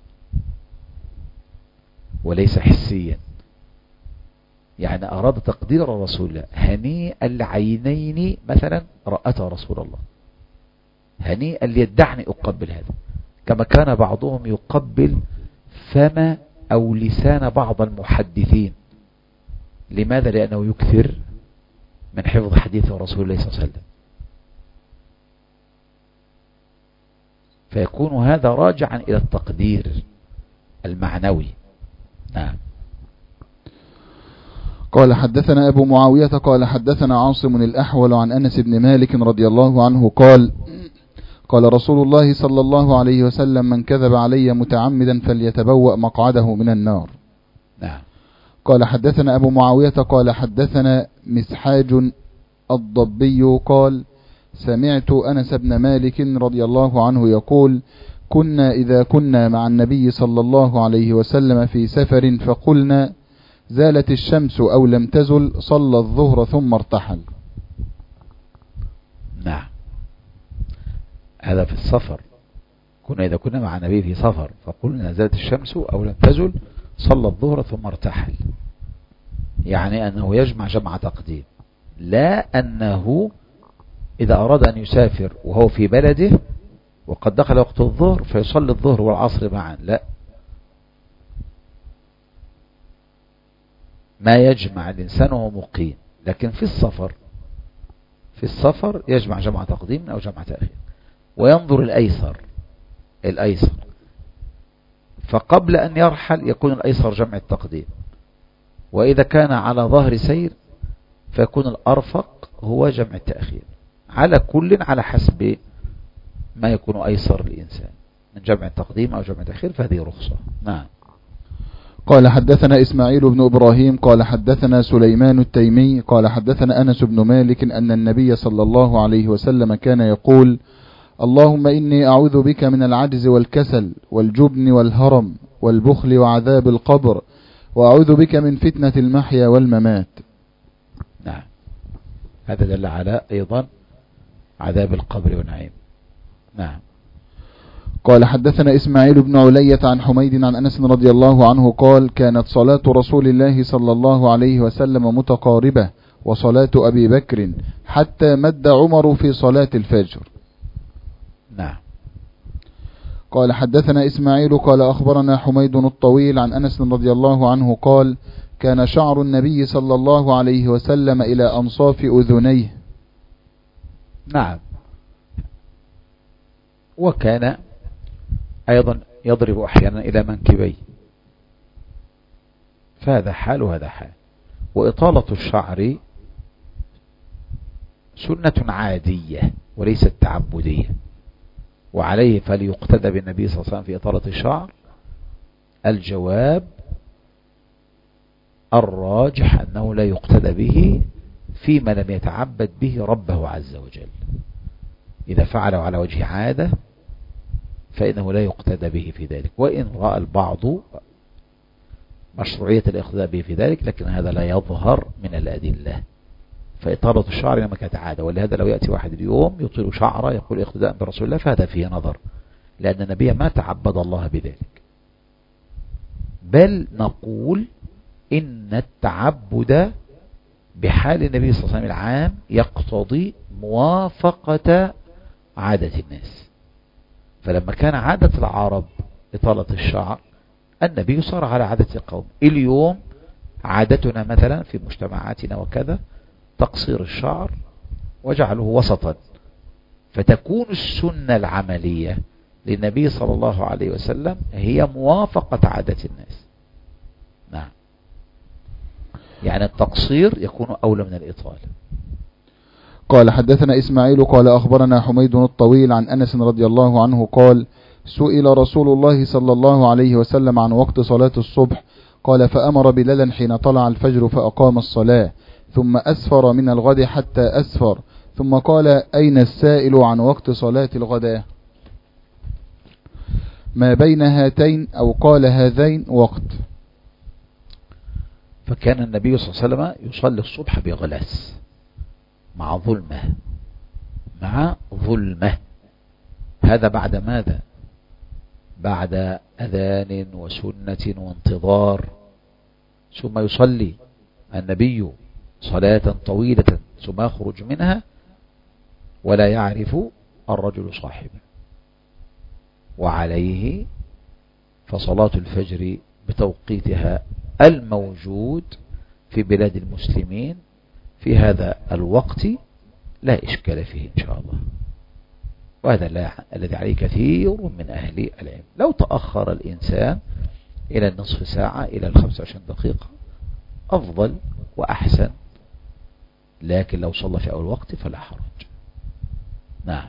وليس حسيا. يعني أراد تقدير رسول الله، هنيئا العينين مثلا رأتا رسول الله، هنيئا ليدعني أقبل هذا، كما كان بعضهم يقبل فم أو لسان بعض المحدثين. لماذا؟ لأنه يكثر من حفظ حديث رسول الله صلى الله عليه وسلم، فيكون هذا راجعا إلى التقدير المعنوي. نعم. قال: حدثنا أبو معاوية قال حدثنا عاصم الأحول عن أنس بن مالك رضي الله عنه قال: قال رسول الله صلى الله عليه وسلم: من كذب علي متعمدا فليتبوأ مقعده من النار. نعم. قال: حدثنا أبو معاوية قال حدثنا مسحاج الضبي قال: سمعت أنس بن مالك رضي الله عنه يقول: كنا إذا كنا مع النبي صلى الله عليه وسلم في سفر فقلنا: زالت الشمس أو لم تزل، صلى الظهر ثم ارتحل. نعم، هذا في السفر. كنا إذا كنا مع النبي في سفر فقلنا: زالت الشمس أو لم تزل، صلى الظهر ثم ارتحل. يعني أنه يجمع جمع تقديم، لا أنه إذا أراد أن يسافر وهو في بلده وقد دخل وقت الظهر فيصلي الظهر والعصر معا، لا، ما يجمع الإنسان وهو مقيم. لكن في السفر يجمع جمع تقديم أو جمع تأخير، وينظر الأيسر، فقبل أن يرحل يكون الأيسر جمع التقديم، وإذا كان على ظهر سير فيكون الأرفق هو جمع التأخير، على كل على حسب ما يكون أيسر للإنسان من جمع التقديم أو جمع التأخير، فهذه رخصة. نعم. قال حدثنا إسماعيل بن إبراهيم قال حدثنا سليمان التيمي قال حدثنا أنس بن مالك أن النبي صلى الله عليه وسلم كان يقول: اللهم إني أعوذ بك من العجز والكسل والجبن والهرم والبخل وعذاب القبر، وأعوذ بك من فتنة المحيا والممات. نعم، هذا دل على أيضا عذاب القبر ونعيم. نعم. قال حدثنا إسماعيل بن علية عن حميد عن أنس رضي الله عنه قال: كانت صلاة رسول الله صلى الله عليه وسلم متقاربة وصلاة أبي بكر حتى مد عمر في صلاة الفجر. نعم. قال حدثنا إسماعيل قال أخبرنا حميد الطويل عن أنس رضي الله عنه قال: كان شعر النبي صلى الله عليه وسلم إلى أنصاف أذنيه. نعم. وكان أيضا يضرب أحيانا إلى منكبيه، فهذا حال وهذا حال. وإطالة الشعر سنة عادية وليست تعبدية، وعليه فليقتدى بالنبي صلى الله عليه وسلم في إطالة الشعر. الجواب الراجح أنه لا يقتدى به فيما لم يتعبد به ربه عز وجل. إذا فعله على وجه عادة فإنه لا يقتدى به في ذلك، وإن رأى البعض مشروعية الاقتداء به في ذلك، لكن هذا لا يظهر من الأدلة. فإطالة الشعر لما كانت عادة، ولهذا لو يأتي واحد اليوم يطيل شعره يقول اقتداء برسول الله، فهذا فيه نظر، لأن النبي ما تعبد الله بذلك. بل نقول إن التعبد بحال النبي صلى الله عليه وسلم العام يقتضي موافقة عادة الناس. فلما كان عادة العرب إطالة الشعر، النبي صار على عادة القوم. اليوم عادتنا مثلا في مجتمعاتنا وكذا تقصير الشعر وجعله وسطا، فتكون السنة العملية للنبي صلى الله عليه وسلم هي موافقة عادة الناس. نعم، يعني التقصير يكون أولى من الإطالة. قال حدثنا إسماعيل قال أخبرنا حميد الطويل عن أنس رضي الله عنه قال: سئل رسول الله صلى الله عليه وسلم عن وقت صلاة الصبح، قال: فأمر بلالا حين طلع الفجر فأقام الصلاة، ثم أسفر من الغد حتى أسفر، ثم قال: أين السائل عن وقت صلاة الغداء؟ ما بين هاتين أو قال هذين وقت. فكان النبي صلى الله عليه وسلم يصلي الصبح بغلاس مع ظلمة. هذا بعد ماذا؟ بعد أذان وسنة وانتظار، ثم يصلي النبي صلاة طويلة ثم يخرج منها ولا يعرف الرجل صاحبه. وعليه فصلاة الفجر بتوقيتها الموجود في بلاد المسلمين في هذا الوقت لا إشكال فيه إن شاء الله، وهذا الذي عليه كثير من أهل العلم. لو تأخر الإنسان إلى النصف ساعة إلى 25 دقيقة أفضل وأحسن، لكن لو صلى في أول وقت فلا حرج. نعم.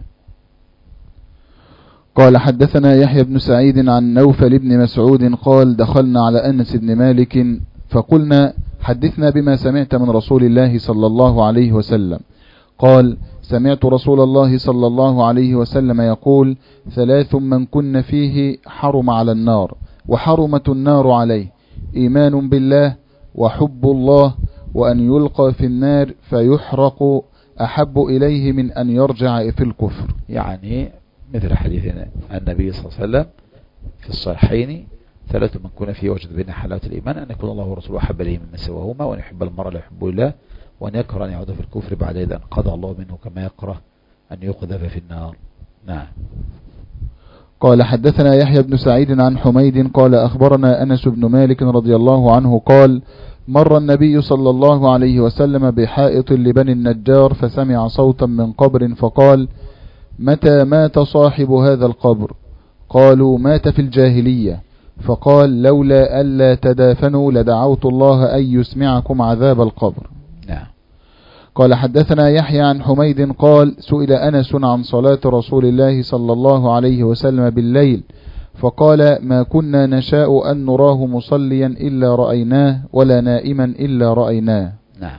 قال حدثنا يحيى بن سعيد عن نوفل بن مسعود قال: دخلنا على أنس بن مالك فقلنا: حدثنا بما سمعت من رسول الله صلى الله عليه وسلم. قال: سمعت رسول الله صلى الله عليه وسلم يقول: 3 من كن فيه حرم على النار وحرمت النار عليه: إيمان بالله وحب الله وأن يلقى في النار فيحرق أحب إليه من أن يرجع في الكفر. يعني مثل حديث النبي صلى الله عليه وسلم في الصحيحين: 3 من كن فيه وجد بين حلاوة الإيمان أن يكون الله ورسوله أحب إليه مما سواهما، وأن يحب المرء لا يحب الله، وأن يكره أن يعود في الكفر بعد إذا انقضى الله منه، كما يكره أن يقذف في النار. نعم. قال حدثنا يحيى بن سعيد عن حميد قال أخبرنا أنس بن مالك رضي الله عنه قال: مر النبي صلى الله عليه وسلم بحائط لبني النجار فسمع صوتا من قبر فقال: متى مات صاحب هذا القبر؟ قالوا: مات في الجاهلية. فقال لولا ألا تدافنوا لدعوت الله أن يسمعكم عذاب القبر. نعم. قال حدثنا يحيى عن حميد قال سئل أنس عن صلاة رسول الله صلى الله عليه وسلم بالليل فقال ما كنا نشاء أن نراه مصليا إلا رأيناه ولا نائما إلا رأيناه. نعم.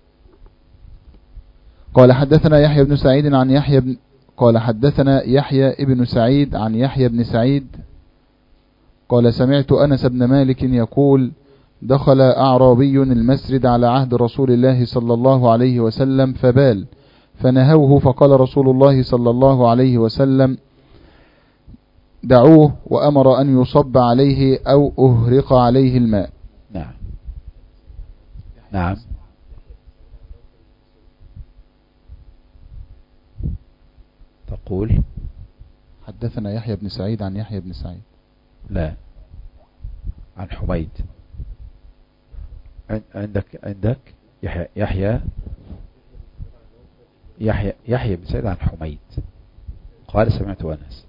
قال حدثنا يحيى بن سعيد عن قال حدثنا يحيى ابن سعيد عن يحيى بن سعيد قال سمعت أنس بن مالك يقول دخل أعرابي المسجد على عهد رسول الله صلى الله عليه وسلم فبال فنهوه فقال رسول الله صلى الله عليه وسلم دعوه وأمر أن يصب عليه أو أهرق عليه الماء. نعم. نعم. تقول حدثنا يحيى بن سعيد عن يحيى بن سعيد. لا، عن حميد. عندك يحيى بن سعيد عن حميد قال سمعت أنس.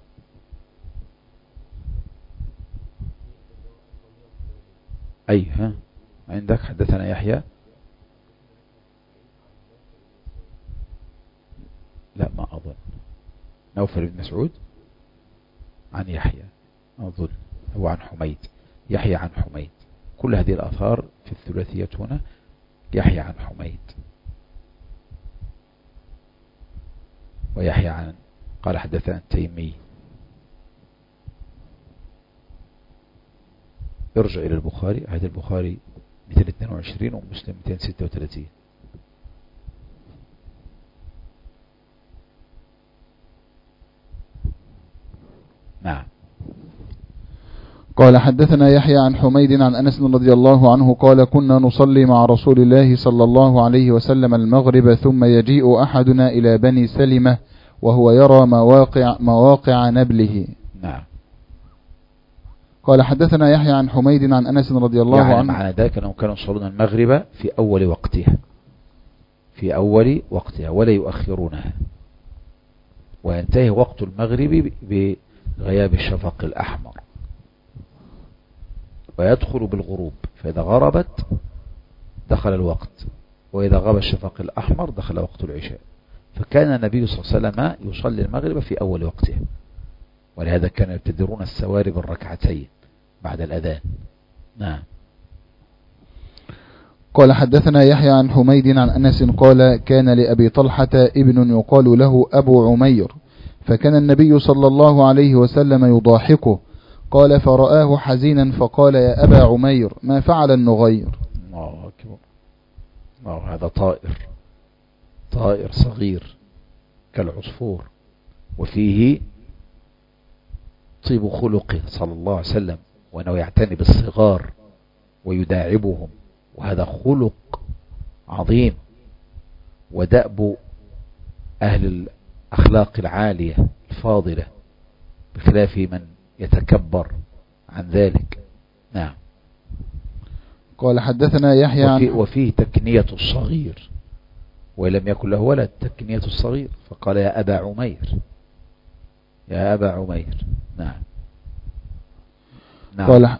أي ها عندك حدثنا يحيى. لا ما أظن. نوفل بن مسعود عن يحيى أظن هو عن حميد. يحيى عن حميد. كل هذه الآثار في الثلاثية هنا يحيى عن حميد ويحيى عن قال حدثنا التيمي. ارجع إلى البخاري. هذا البخاري 222 ومسلم 236. نعم. قال حدثنا يحيى عن حميد عن أنس رضي الله عنه قال كنا نصلي مع رسول الله صلى الله عليه وسلم المغرب ثم يجيء أحدنا إلى بني سلمة وهو يرى مواقع نبله. نعم. قال حدثنا يحيى عن حميد عن أنس رضي الله عنه معنى ذلك أنهم كانوا يصلون المغرب في أول وقتها ولا يؤخرونها وينتهي وقت المغرب بغياب الشفق الأحمر ويدخل بالغروب، فإذا غربت دخل الوقت وإذا غاب الشفق الأحمر دخل وقت العشاء. فكان النبي صلى الله عليه وسلم يصلي المغرب في أول وقتها، ولهذا كانوا يبتدرون السوارب الركعتين بعد الأذان. نعم. قال حدثنا يحيى عن حميد عن أنس قال كان لأبي طلحة ابن يقال له أبو عمير فكان النبي صلى الله عليه وسلم يضاحكه قال فرآه حزينا فقال يا أبا عمير ما فعل النغير. الله أكبر. هذا طائر صغير كالعصفور وفيه طيب خلقه صلى الله عليه وسلم وأنه يعتني بالصغار ويداعبهم، وهذا خلق عظيم ودأب أهل الأخلاق العالية الفاضلة بخلاف من يتكبر عن ذلك. نعم. قال حدثنا يحيى وفيه تكنية الصغير ولم يكن له ولد، تكنية الصغير فقال يا أبا عمير يا أبا عمير. نعم. قال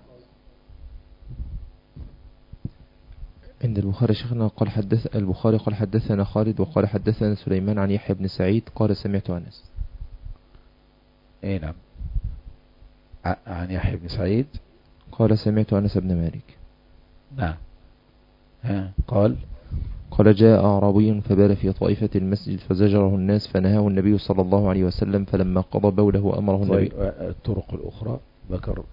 عند البخاري شيخنا قال البخاري قال حدثنا خالد وقال حدثنا سليمان عن يحيى بن سعيد قال سمعت أنس. اي نعم. عن يحيى بن سعيد قال سمعت أنس بن مالك. نعم. قال جاء أعرابي فبال في طائفة المسجد فزجره الناس فنهاه النبي صلى الله عليه وسلم فلما قضى بوله أمره النبي. الطرق الأخرى ذكر.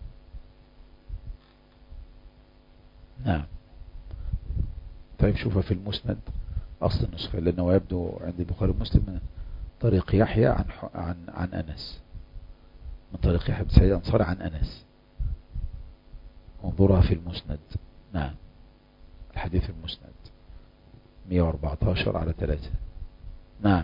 نعم. طيب شوفها في المسند أصل النسخة لأنه يبدو عند البخاري ومسلم من طريق يحيى عن أنس، من طريق يحيى بن سعيد الأنصاري عن أنس. انظرها في المسند. نعم. الحديث المسند 114/3. نعم.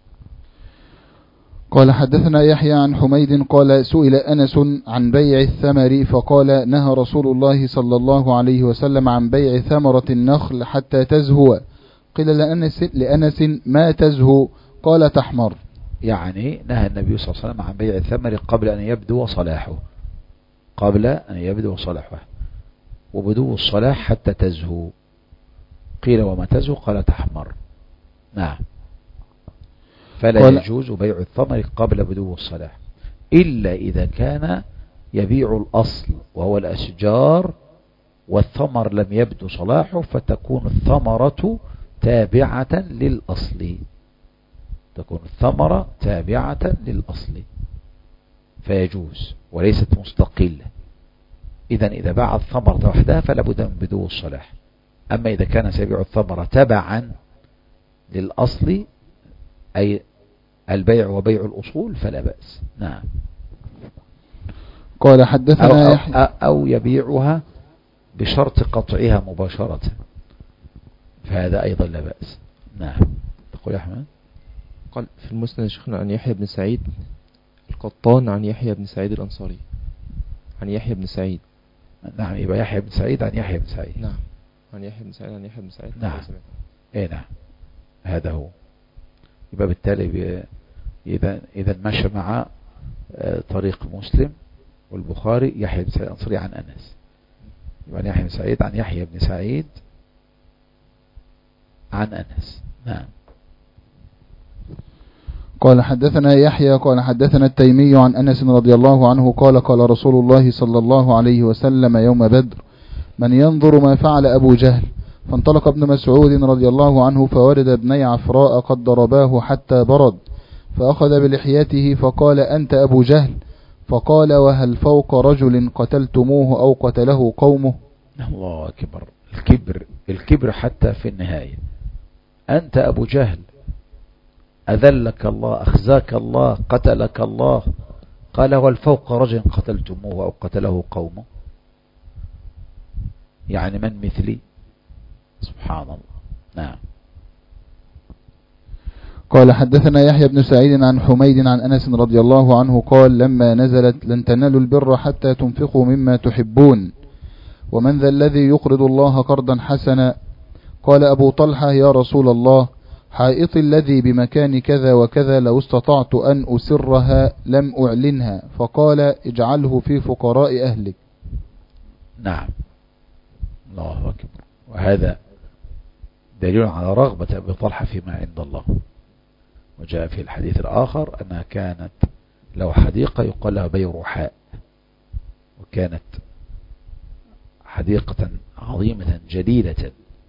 قال حدثنا يحيى عن حميد قال سئل أنس عن بيع الثمر فقال نهى رسول الله صلى الله عليه وسلم عن بيع ثمرة النخل حتى تزهو. قيل لأنس ما تزهو؟ قال تحمر. يعني نهى النبي صلى الله عليه وسلم عن بيع الثمر قبل أن يبدو صلاحه، قبل أن يبدو صلاحها، وبدو الصلاح حتى تزهو. قيل وما تزهو؟ قال تحمر. نعم. فلا يجوز بيع الثمر قبل بدو الصلاح إلا إذا كان يبيع الأصل وهو الأشجار والثمر لم يبدو صلاحه، فتكون الثمرة تابعة للأصل، تكون الثمرة تابعة للأصل فيجوز وليست مستقلة. إذا باع الثمرة وحدها فلا بد من بدو الصلاح. أما إذا كان سيبيع الثمرة تبعا للأصل أي البيع وبيع الأصول فلا بأس. نعم. قال حدثنا يحيى أو يبيعها بشرط قطعها مباشرة، فهذا أيضا لا بأس. نعم. تقول يا أحمد؟ قال في المسند شيخنا عن يحيى بن سعيد القطان عن يحيى بن سعيد الأنصاري عن يحيى بن سعيد. نعم. يبقى يحيى بن سعيد عن يحيى بن سعيد. نعم. عن يحيى بن سعيد عن يحيى بن سعيد. نعم. ايه نعم، هذا هو. يبقى بالتالي إذا مشى مع طريق مسلم والبخاري يحيى بن سعيد الأنصاري عن أنس، يبقى يحيى بن سعيد عن يحيى بن سعيد عن أنس. نعم. قال حدثنا يحيى قال حدثنا التيمي عن أنس رضي الله عنه قال قال رسول الله صلى الله عليه وسلم يوم بدر: من ينظر ما فعل أبو جهل. فانطلق ابن مسعود رضي الله عنه فورد ابني عفراء قد ضرباه حتى برد، فأخذ بلحيته فقال: أنت أبو جهل؟ فقال: وهل فوق رجل قتلتموه أو قتله قومه؟ الله أكبر. الكبر حتى في النهاية. أنت أبو جهل، أذلك الله، أخزاك الله، قتلك الله. قال: والفوق رجل قتلتموه أو قتله قومه، يعني من مثلي؟ سبحان الله. نعم. قال حدثنا يحيى بن سعيد عن حميد عن أنس رضي الله عنه قال: لما نزلت لن تنالوا البر حتى تنفقوا مما تحبون، ومن ذا الذي يقرض الله قرضا حسنا؟ قال أبو طلحة: يا رسول الله، حائطي الذي بمكان كذا وكذا لو استطعت أن أسرها لم أعلنها. فقال: اجعله في فقراء أهلك. نعم. الله أكبر. وهذا دليل على رغبة أبي طلحة فيما عند الله. وجاء في الحديث الآخر أنها كانت له حديقة يقال لها بيروحاء، وكانت حديقة عظيمة جليلة،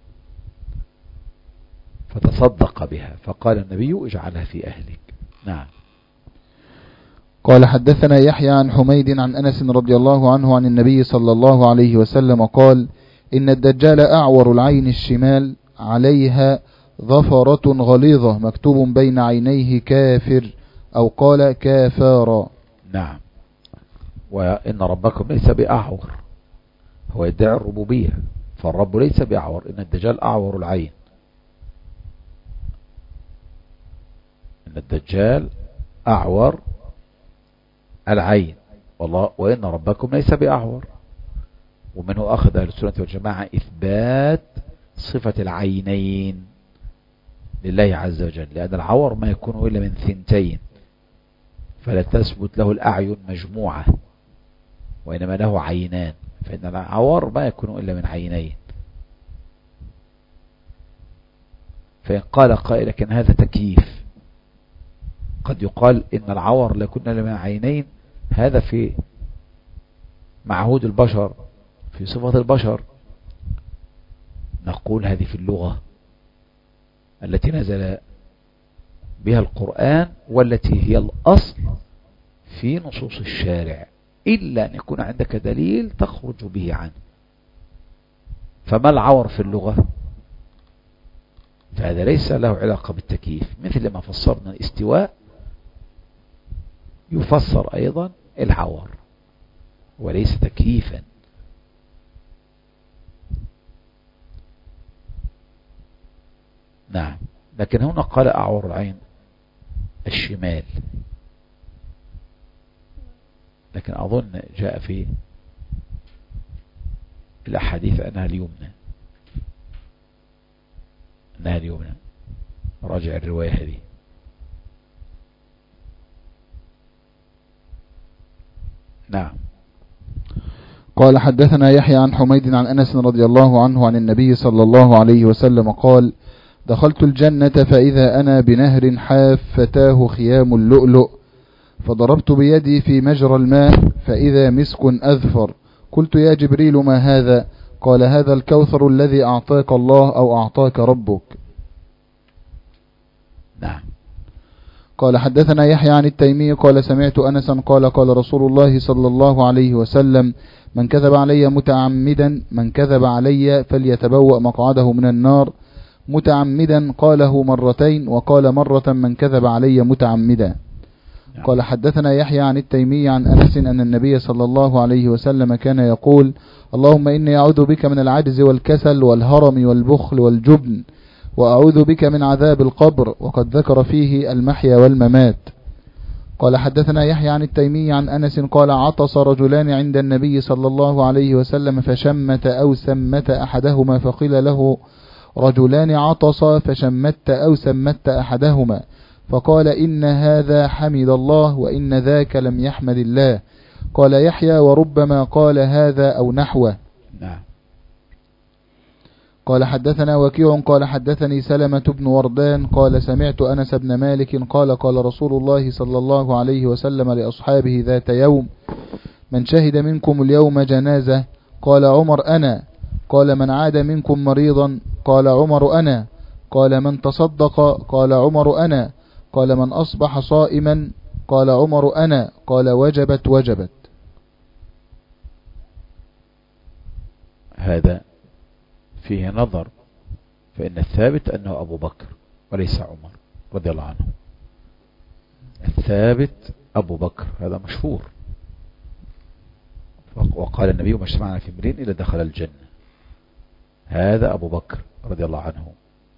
فتصدق بها، فقال النبي: اجعلها في أهلك. نعم. قال حدثنا يحيى عن حميد عن أنس رضي الله عنه عن النبي صلى الله عليه وسلم قال: إن الدجال أعور العين الشمال عليها ظفرة غليظة مكتوب بين عينيه كافر، أو قال كافارا. نعم. وإن ربكم ليس بأعور، هو يدعي الربوبية، فالرب ليس بأعور. إن الدجال أعور العين، إن الدجال أعور العين والله، وإن ربكم ليس بأعور. ومنه أخذ أهل السنة والجماعة إثبات صفة العينين لله عز وجل، لأن العور ما يكون إلا من ثنتين، فلا تثبت له الأعين مجموعة، وإنما له عينان، فإن العور ما يكون إلا من عينين. فإن قال قائل: لكن هذا تكييف، قد يقال إن العور لا يكون إلا من عينين، هذا في معهود البشر، في صفة البشر. نقول هذه في اللغة التي نزل بها القرآن، والتي هي الأصل في نصوص الشارع، إلا أن يكون عندك دليل تخرج به عنه. فما العور في اللغة؟ فهذا ليس له علاقة بالتكييف، مثل ما فسرنا الاستواء يفسر أيضا العور، وليس تكييفا. نعم. لكن هنا قال أعور العين الشمال، لكن أظن جاء في الأحاديث أنها اليمنى، أنها اليمنى. راجع الرواية هذه. نعم. قال حدثنا يحيى عن حميد عن أنس رضي الله عنه عن النبي صلى الله عليه وسلم قال: دخلت الجنة فإذا أنا بنهر حافتاه خيام اللؤلؤ، فضربت بيدي في مجرى الماء فإذا مسك أذفر، قلت يا جبريل ما هذا؟ قال: هذا الكوثر الذي أعطاك الله أو أعطاك ربك. نعم. قال حدثنا يحيى عن التيمي قال: سمعت أنسا قال: قال رسول الله صلى الله عليه وسلم: من كذب علي متعمدا من كذب علي فليتبوأ مقعده من النار. متعمدا قاله مرتين، وقال مرة من كذب علي متعمدا. قال حدثنا يحيى عن التيمي عن أنس أن النبي صلى الله عليه وسلم كان يقول: اللهم إني أعوذ بك من العجز والكسل والهرم والبخل والجبن، وأعوذ بك من عذاب القبر، وقد ذكر فيه المحيا والممات. قال حدثنا يحيى عن التيمي عن أنس قال: عطس رجلان عند النبي صلى الله عليه وسلم فشمت أو سمت أحدهما، فقيل له: رجلان عطس فشمت أو سمت أحدهما، فقال: إن هذا حمد الله وإن ذاك لم يحمد الله. قال يحيى: وربما قال هذا أو نحوه. نعم. قال حدثنا وكيع قال حدثني سلمة بن وردان قال: سمعت أنس بن مالك قال: قال رسول الله صلى الله عليه وسلم لأصحابه ذات يوم: من شهد منكم اليوم جنازة؟ قال عمر: أنا. قال: من عاد منكم مريضا؟ قال عمر: أنا. قال: من تصدق؟ قال عمر: أنا. قال: من أصبح صائما؟ قال عمر: أنا. قال: وجبت وجبت. هذا فيه نظر، فإن الثابت أنه أبو بكر وليس عمر رضي الله عنه. الثابت أبو بكر، هذا مشهور. وقال النبي: ما اجتمعنا في امرئ إلا دخل الجنة. هذا أبو بكر رضي الله عنه.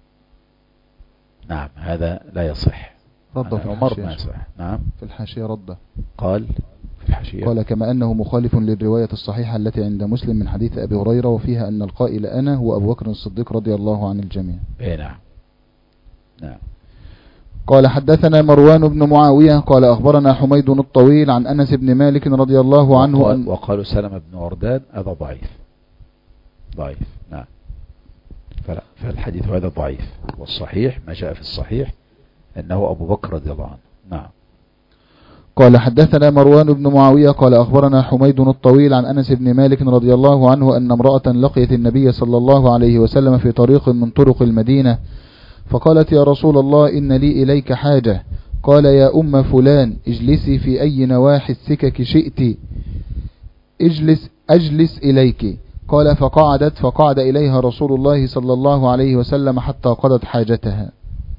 نعم، هذا لا يصح. رد في عمر ما يصح. نعم، في الحاشية رد. قال في الحاشية: قال كما أنه مخالف للرواية الصحيحة التي عند مسلم من حديث أبي هريرة، وفيها أن القائل أنا هو أبو بكر الصديق رضي الله عن الجميع. نعم. نعم. قال حدثنا مروان بن معاوية قال: أخبرنا حميد الطويل عن أنس بن مالك رضي الله عنه وقالوا سلمة بن وردان هذا ضعيف. نعم. فالحديث هذا ضعيف، والصحيح ما جاء في الصحيح أنه أبو بكر رضي الله عنه. نعم. قال حدثنا مروان بن معاوية قال: أخبرنا حميد الطويل عن أنس بن مالك رضي الله عنه أن امرأة لقيت النبي صلى الله عليه وسلم في طريق من طرق المدينة، فقالت: يا رسول الله إن لي إليك حاجة. قال: يا أم فلان اجلسي في أي نواحي السكك شئت أجلس إليك. قال: فقعد إليها رسول الله صلى الله عليه وسلم حتى قضت حاجتها.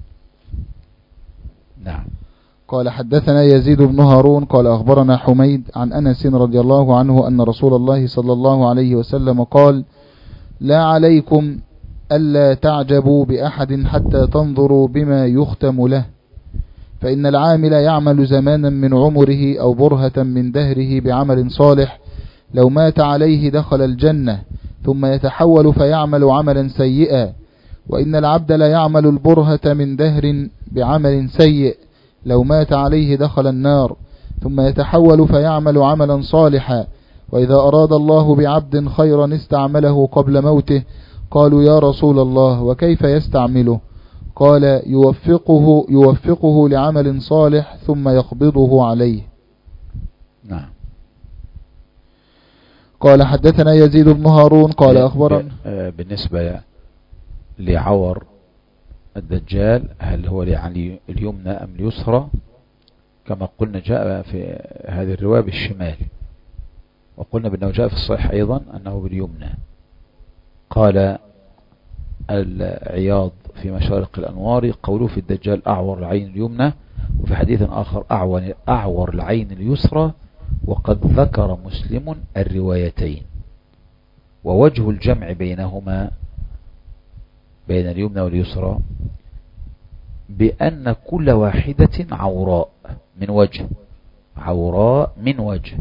نعم. قال حدثنا يزيد بن هارون قال: أخبرنا حميد عن أنس رضي الله عنه أن رسول الله صلى الله عليه وسلم قال: لا عليكم ألا تعجبوا بأحد حتى تنظروا بما يختم له، فإن العامل يعمل زمانا من عمره أو برهة من دهره بعمل صالح، لو مات عليه دخل الجنة، ثم يتحول فيعمل عملا سيئا. وإن العبد لا يعمل البرهة من دهر بعمل سيء، لو مات عليه دخل النار، ثم يتحول فيعمل عملا صالحا. وإذا أراد الله بعبد خيرا استعمله قبل موته. قالوا: يا رسول الله وكيف يستعمله؟ قال: يوفقه لعمل صالح ثم يقبضه عليه. نعم. قال حدثنا يزيد بن هارون قال: أخبرنا. بالنسبة لعور الدجال، هل هو يعني اليمنى أم اليسرى؟ كما قلنا جاء في هذه الرواية بالشمال، وقلنا بأنه جاء في الصحيح أيضا أنه باليمنى. قال العياض في مشارق الأنوار: قوله في الدجال أعور العين اليمنى، وفي حديث آخر أعور العين اليسرى، وقد ذكر مسلم الروايتين. ووجه الجمع بينهما بين اليمنى واليسرى بأن كل واحدة عوراء من وجه، عوراء من وجه،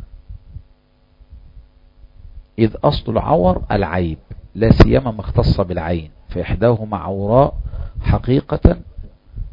إذ أصل العور العيب، لا سيما ما اختص بالعين، فإحداهما عوراء حقيقة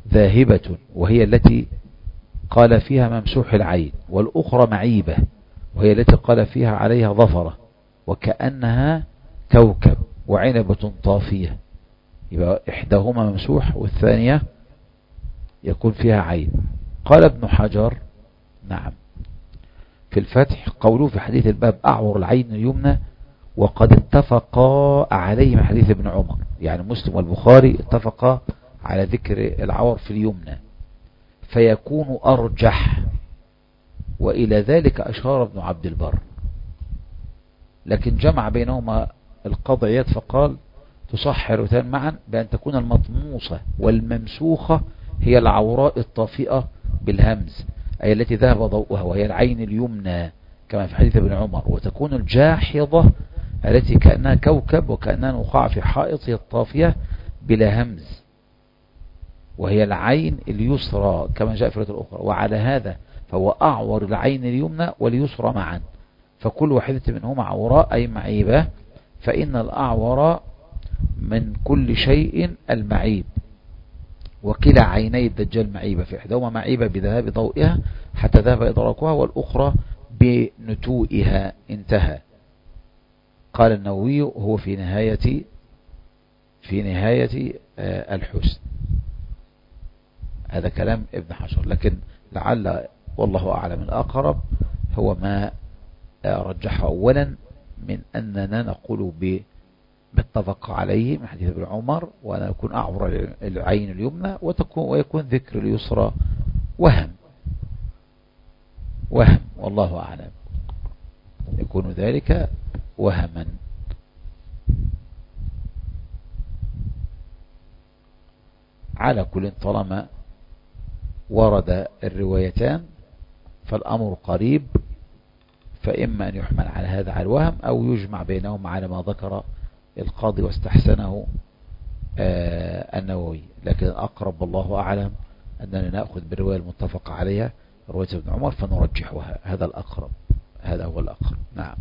ذاهبة، وهي التي قال فيها ممسوح العين، والأخرى معيبة وهي التي قال فيها عليها ظفرة وكأنها كوكب وعنبة طافية، يبقى إحداهما ممسوح والثانية يكون فيها عين. قال ابن حجر نعم في الفتح قوله في حديث الباب أعور العين اليمنى وقد اتفقا عليه من حديث ابن عمر، يعني مسلم والبخاري اتفقا على ذكر العور في اليمنى فيكون أرجح، وإلى ذلك أشار ابن عبد البر، لكن جمع بينهما القضيات فقال تصحرتان معا بأن تكون المطموسة والممسوخة هي العوراء الطافئة بالهمز، أي التي ذهب ضوءها وهي العين اليمنى كما في حديث ابن عمر، وتكون الجاحظة التي كأنها كوكب وكأنها نقاع في حائطه الطافية بلا همز وهي العين اليسرى كما جاء في الرواية الأخرى. وعلى هذا فهو أعور العين اليمنى واليسرى معا، فكل واحدة منهما عوراء أي معيبة، فإن الأعور من كل شيء المعيب، وكلا عيني الدجال معيبة، في إحداهما معيبة بذهاب ضوئها حتى ذهب إدراكها والأخرى بنتوئها انتهى. قال النووي هو في نهاية الحسن. هذا كلام ابن حجر، لكن لعل والله أعلم الأقرب هو ما رجحه أولا من أننا نقول باتفق عليه من حديث ابن عمر وأن يكون أعور العين اليمنى ويكون ذكر اليسرى وهم والله أعلم، يكون ذلك وهما. على كل طالما ورد الروايتان فالأمر قريب، فإما أن يحمل على هذا على الوهم أو يجمع بينهم على ما ذكر القاضي واستحسنه النووي، لكن أقرب والله أعلم أننا نأخذ بالرواية المتفق عليها رواية ابن عمر فنرجحها، هذا الأقرب، هذا هو الأقرب. نعم.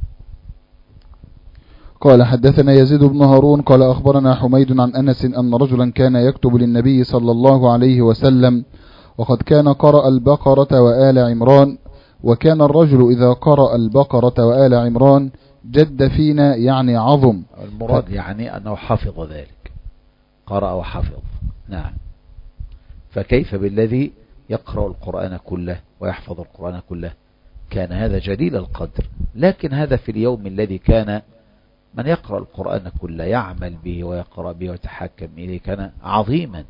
قال حدثنا يزيد بن هارون قال أخبرنا حميد عن أنس أن رجلا كان يكتب للنبي صلى الله عليه وسلم وقد كان قرأ البقرة وآل عمران، وكان الرجل إذا قرأ البقرة وآل عمران جد فينا يعني عظم، المراد يعني أنه حفظ ذلك، قرأ وحفظ. نعم. فكيف بالذي يقرأ القرآن كله ويحفظ القرآن كله؟ كان هذا جليل القدر، لكن هذا في اليوم الذي كان من يقرأ القرآن كله يعمل به ويقرأ به ويتحكم إليه كان عظيما،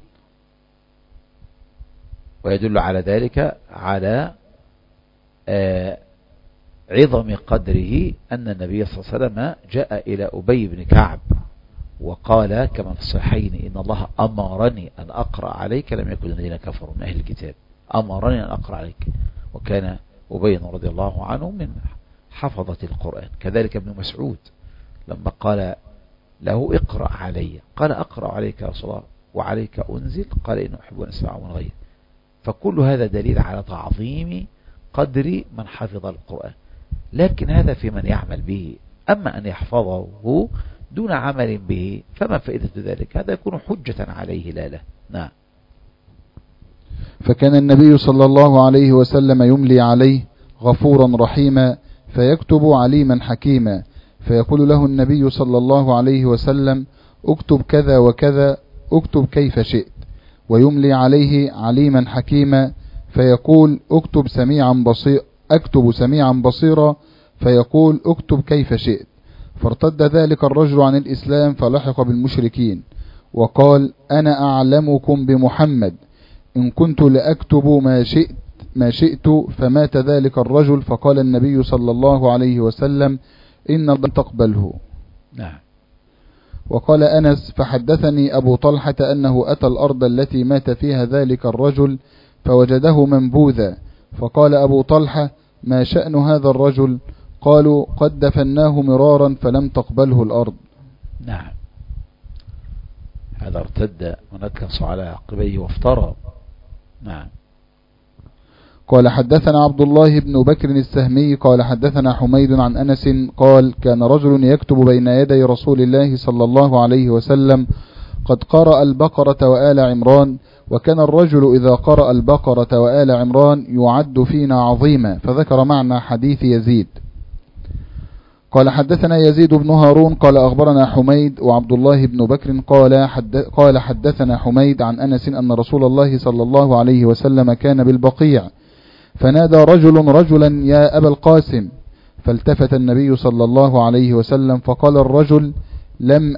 ويدل على ذلك على عظم قدره أن النبي صلى الله عليه وسلم جاء إلى أبي بن كعب وقال كما في الصحيحين إن الله أمرني أن أقرأ عليك لم يكن الذين كفروا من أهل الكتاب، أمرني أن أقرأ عليك، وكان أبي رضي الله عنه من حفظة القرآن. كذلك ابن مسعود لما قال له اقرأ علي قال أقرأ عليك يا رسول الله وعليك أنزل، قال إنه أحب أن أسمع من غير. فكل هذا دليل على تعظيم قدر من حفظ القرآن، لكن هذا في من يعمل به، أما أن يحفظه دون عمل به فما فائدة ذلك؟ هذا يكون حجة عليه لا له. نعم. فكان النبي صلى الله عليه وسلم يملي عليه غفورا رحيما فيكتب عليما حكيما، فيقول له النبي صلى الله عليه وسلم اكتب كذا وكذا اكتب كيف شئت، ويملي عليه عليما حكيما فيقول اكتب سميعا بصيرا فيقول اكتب كيف شئت. فارتد ذلك الرجل عن الإسلام فلحق بالمشركين وقال أنا أعلمكم بمحمد إن كنت لأكتب ما شئت فمات ذلك الرجل، فقال النبي صلى الله عليه وسلم إن لم تقبله. نعم. وقال أنس فحدثني أبو طلحة أنه أتى الأرض التي مات فيها ذلك الرجل فوجده منبوذا، فقال أبو طلحة ما شأن هذا الرجل؟ قالوا قد دفناه مرارا فلم تقبله الأرض. نعم. هذا ارتد ونكص على عقبيه وافترى. نعم. قال حدثنا عبد الله بن بكر السهمي قال حدثنا حميد عن أنس قال كان رجل يكتب بين يدي رسول الله صلى الله عليه وسلم قد قرأ البقرة وآل عمران، وكان الرجل إذا قرأ البقرة وآل عمران يعد فينا عظيما، فذكر معنى حديث يزيد. قال حدثنا يزيد بن هارون قال أخبرنا حميد وعبد الله بن بكر قال حدثنا حميد عن أنس أن رسول الله صلى الله عليه وسلم كان بالبقيع فنادى رجل رجلا يا أبا القاسم فالتفت النبي صلى الله عليه وسلم فقال الرجل لم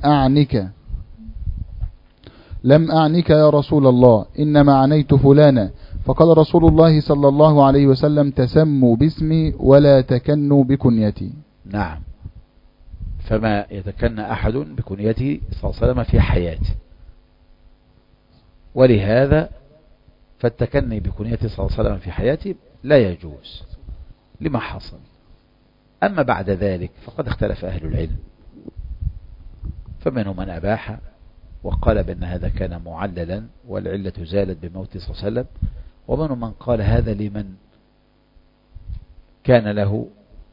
أعنك يا رسول الله إنما عنيت فلانا. فقال رسول الله صلى الله عليه وسلم تسموا باسمي ولا تكنوا بكنيتي. نعم. فما يتكنى أحد بكنيته صلى الله عليه وسلم في حياته، ولهذا فالتكني بكنيته صلى الله عليه وسلم في حياته لا يجوز لما حصل. أما بعد ذلك فقد اختلف أهل العلم، فمنهم من أباح وقال بأن هذا كان معللا والعلة زالت بموت صلى الله عليه وسلم، ومنهم من قال هذا لمن كان له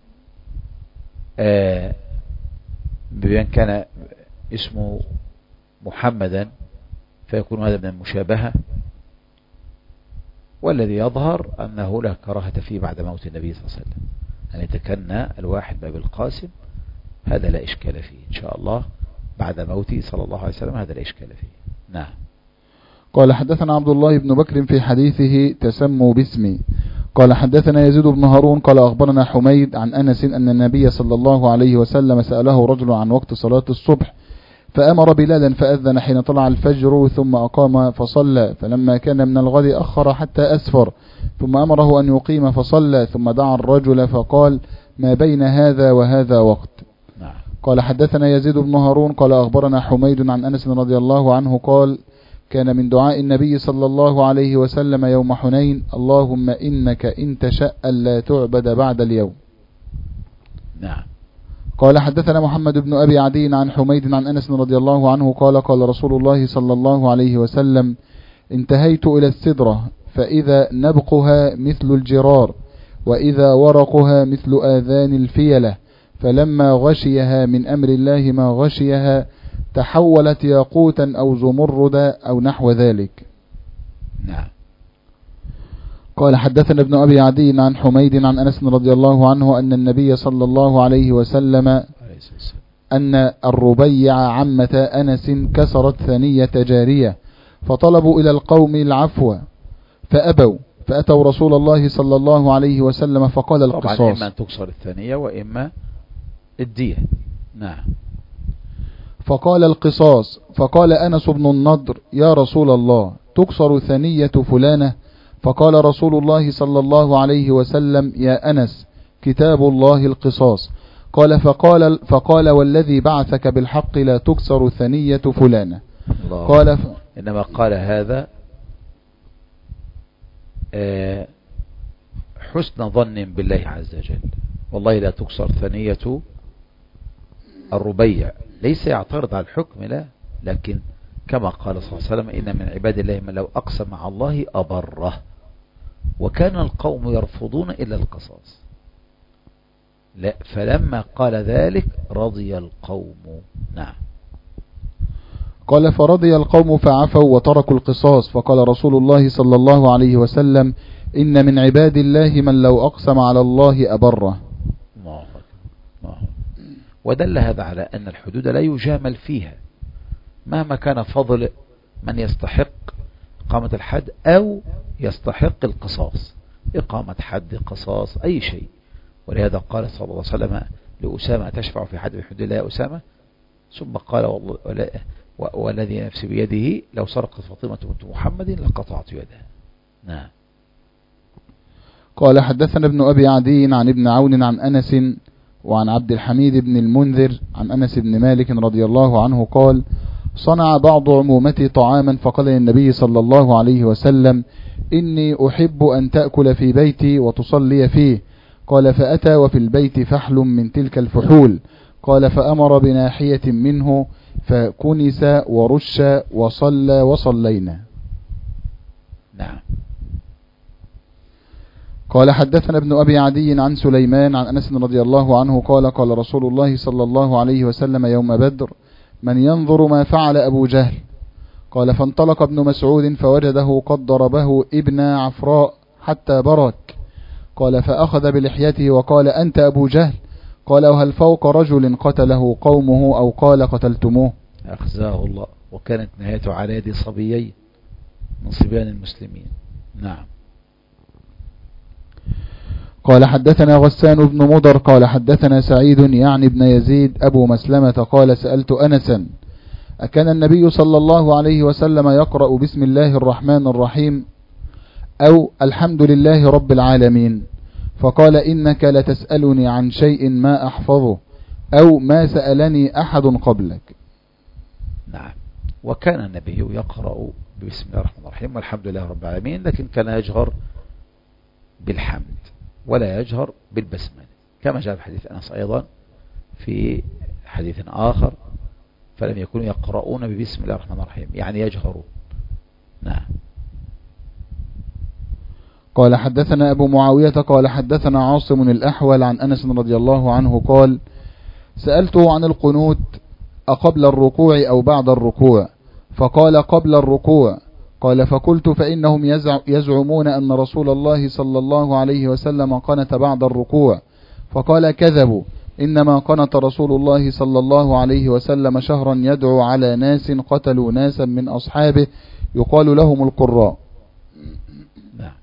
بأن كان اسمه محمدا فيكون هذا من المشابهة، والذي يظهر أنه لا كراهة فيه بعد موت النبي صلى الله عليه وسلم أن يتكنى الواحد بأبي القاسم، هذا لا إشكال فيه إن شاء الله بعد موته صلى الله عليه وسلم، هذا لا إشكال فيه. نعم. قال حدثنا عبد الله بن بكر في حديثه تسموا باسمي. قال حدثنا يزيد بن هارون قال أخبرنا حميد عن أنس أن النبي صلى الله عليه وسلم سأله رجل عن وقت صلاة الصبح فأمر بلالا فأذن حين طلع الفجر ثم أقام فصلى، فلما كان من الغد أخر حتى أسفر، ثم أمره أن يقيم فصلى، ثم دعا الرجل فقال ما بين هذا وهذا وقت. قال حدثنا يزيد بن هارون قال أخبرنا حميد عن أنس رضي الله عنه قال كان من دعاء النبي صلى الله عليه وسلم يوم حنين اللهم إنك إن تشاء لا تعبد بعد اليوم. نعم. قال حدثنا محمد بن أبي عدي عن حميد عن أنس رضي الله عنه قال قال رسول الله صلى الله عليه وسلم انتهيت إلى السدرة فإذا نبقها مثل الجرار وإذا ورقها مثل آذان الفيلة، فلما غشيها من أمر الله ما غشيها تحولت ياقوتا أو زمردا أو نحو ذلك. نعم. قال حدثنا ابن أبي عدي عن حميد عن أنس رضي الله عنه أن النبي صلى الله عليه وسلم أن الربيع عمة أنس كسرت ثنية جارية فطلبوا إلى القوم العفو فأبوا، فأتوا رسول الله صلى الله عليه وسلم فقال القصاص. طبعا إما أن تكسر الثانية وإما الدية. نعم. فقال القصاص، فقال أنس بن النضر يا رسول الله تكسر ثنية فلانة؟ فقال رسول الله صلى الله عليه وسلم يا أنس كتاب الله القصاص. فقال والذي بعثك بالحق لا تكسر ثنية فلانة. قال إنما قال هذا حسن ظن بالله عز وجل، والله لا تكسر ثنية الربيع، ليس يعترض على الحكم لا، لكن كما قال صلى الله عليه وسلم إن من عباد الله من لو أقسم على الله أبره، وكان القوم يرفضون إلا القصاص. لا، فلما قال ذلك رضي القوم. نعم. قال فرضي القوم فعفوا وتركوا القصاص، فقال رسول الله صلى الله عليه وسلم إن من عباد الله من لو أقسم على الله أبره. ودل هذا على أن الحدود لا يجامل فيها مهما كان فضل من يستحق إقامة الحد أو يستحق القصاص، إقامة حد قصاص أي شيء. ولهذا قال صلى الله عليه وسلم لأسامة تشفع في حد من حدود الله يا أسامة؟ ثم قال والذي نفسي بيده لو سرقت فاطمة بنت محمد لقطعت يدها. نعم. قال حدثنا ابن أبي عدي عن ابن عون عن أنس وعن عبد الحميد بن المنذر عن أنس بن مالك رضي الله عنه قال صنع بعض عمومتي طعاما فقال للنبي صلى الله عليه وسلم إني أحب أن تأكل في بيتي وتصلي فيه. قال فأتى وفي البيت فحل من تلك الفحول. قال فأمر بناحية منه فكنس ورش وصلى وصلينا. نعم. قال حدثنا ابن أبي عدي عن سليمان عن أنس رضي الله عنه قال قال رسول الله صلى الله عليه وسلم يوم بدر من ينظر ما فعل أبو جهل؟ قال فانطلق ابن مسعود فوجده قد ضربه ابن عفراء حتى برك. قال فأخذ بلحيته وقال أنت أبو جهل؟ قال وهل فوق رجل قتله قومه أو قال قتلتموه؟ أخزاه الله. وكانت نهايته على يد صبيين من صبيان المسلمين. نعم. قال حدثنا غسان بن مضر قال حدثنا سعيد يعني ابن يزيد أبو مسلمة قال سألت أنسا أكان النبي صلى الله عليه وسلم يقرأ بسم الله الرحمن الرحيم أو الحمد لله رب العالمين؟ فقال إنك لتسألني عن شيء ما أحفظه أو ما سألني أحد قبلك. نعم. وكان النبي يقرأ بسم الله الرحمن الرحيم والحمد لله رب العالمين، لكن كان يجهر بالحمد ولا يجهر بالبسملة، كما جاء في حديث أنس أيضا في حديث آخر، فلم يكونوا يقرؤون ببسم الله الرحمن الرحيم، يعني يجهرون. نعم. قال حدثنا أبو معاوية قال حدثنا عاصم الأحول عن أنس رضي الله عنه قال سألته عن القنوت أقبل الركوع أو بعد الركوع؟ فقال قبل الركوع. قال فقلت فإنهم يزعمون أن رسول الله صلى الله عليه وسلم قنت بعد الركوع. فقال كذبوا، إنما قنت رسول الله صلى الله عليه وسلم شهرا يدعو على ناس قتلوا ناسا من أصحابه يقال لهم القراء. نعم.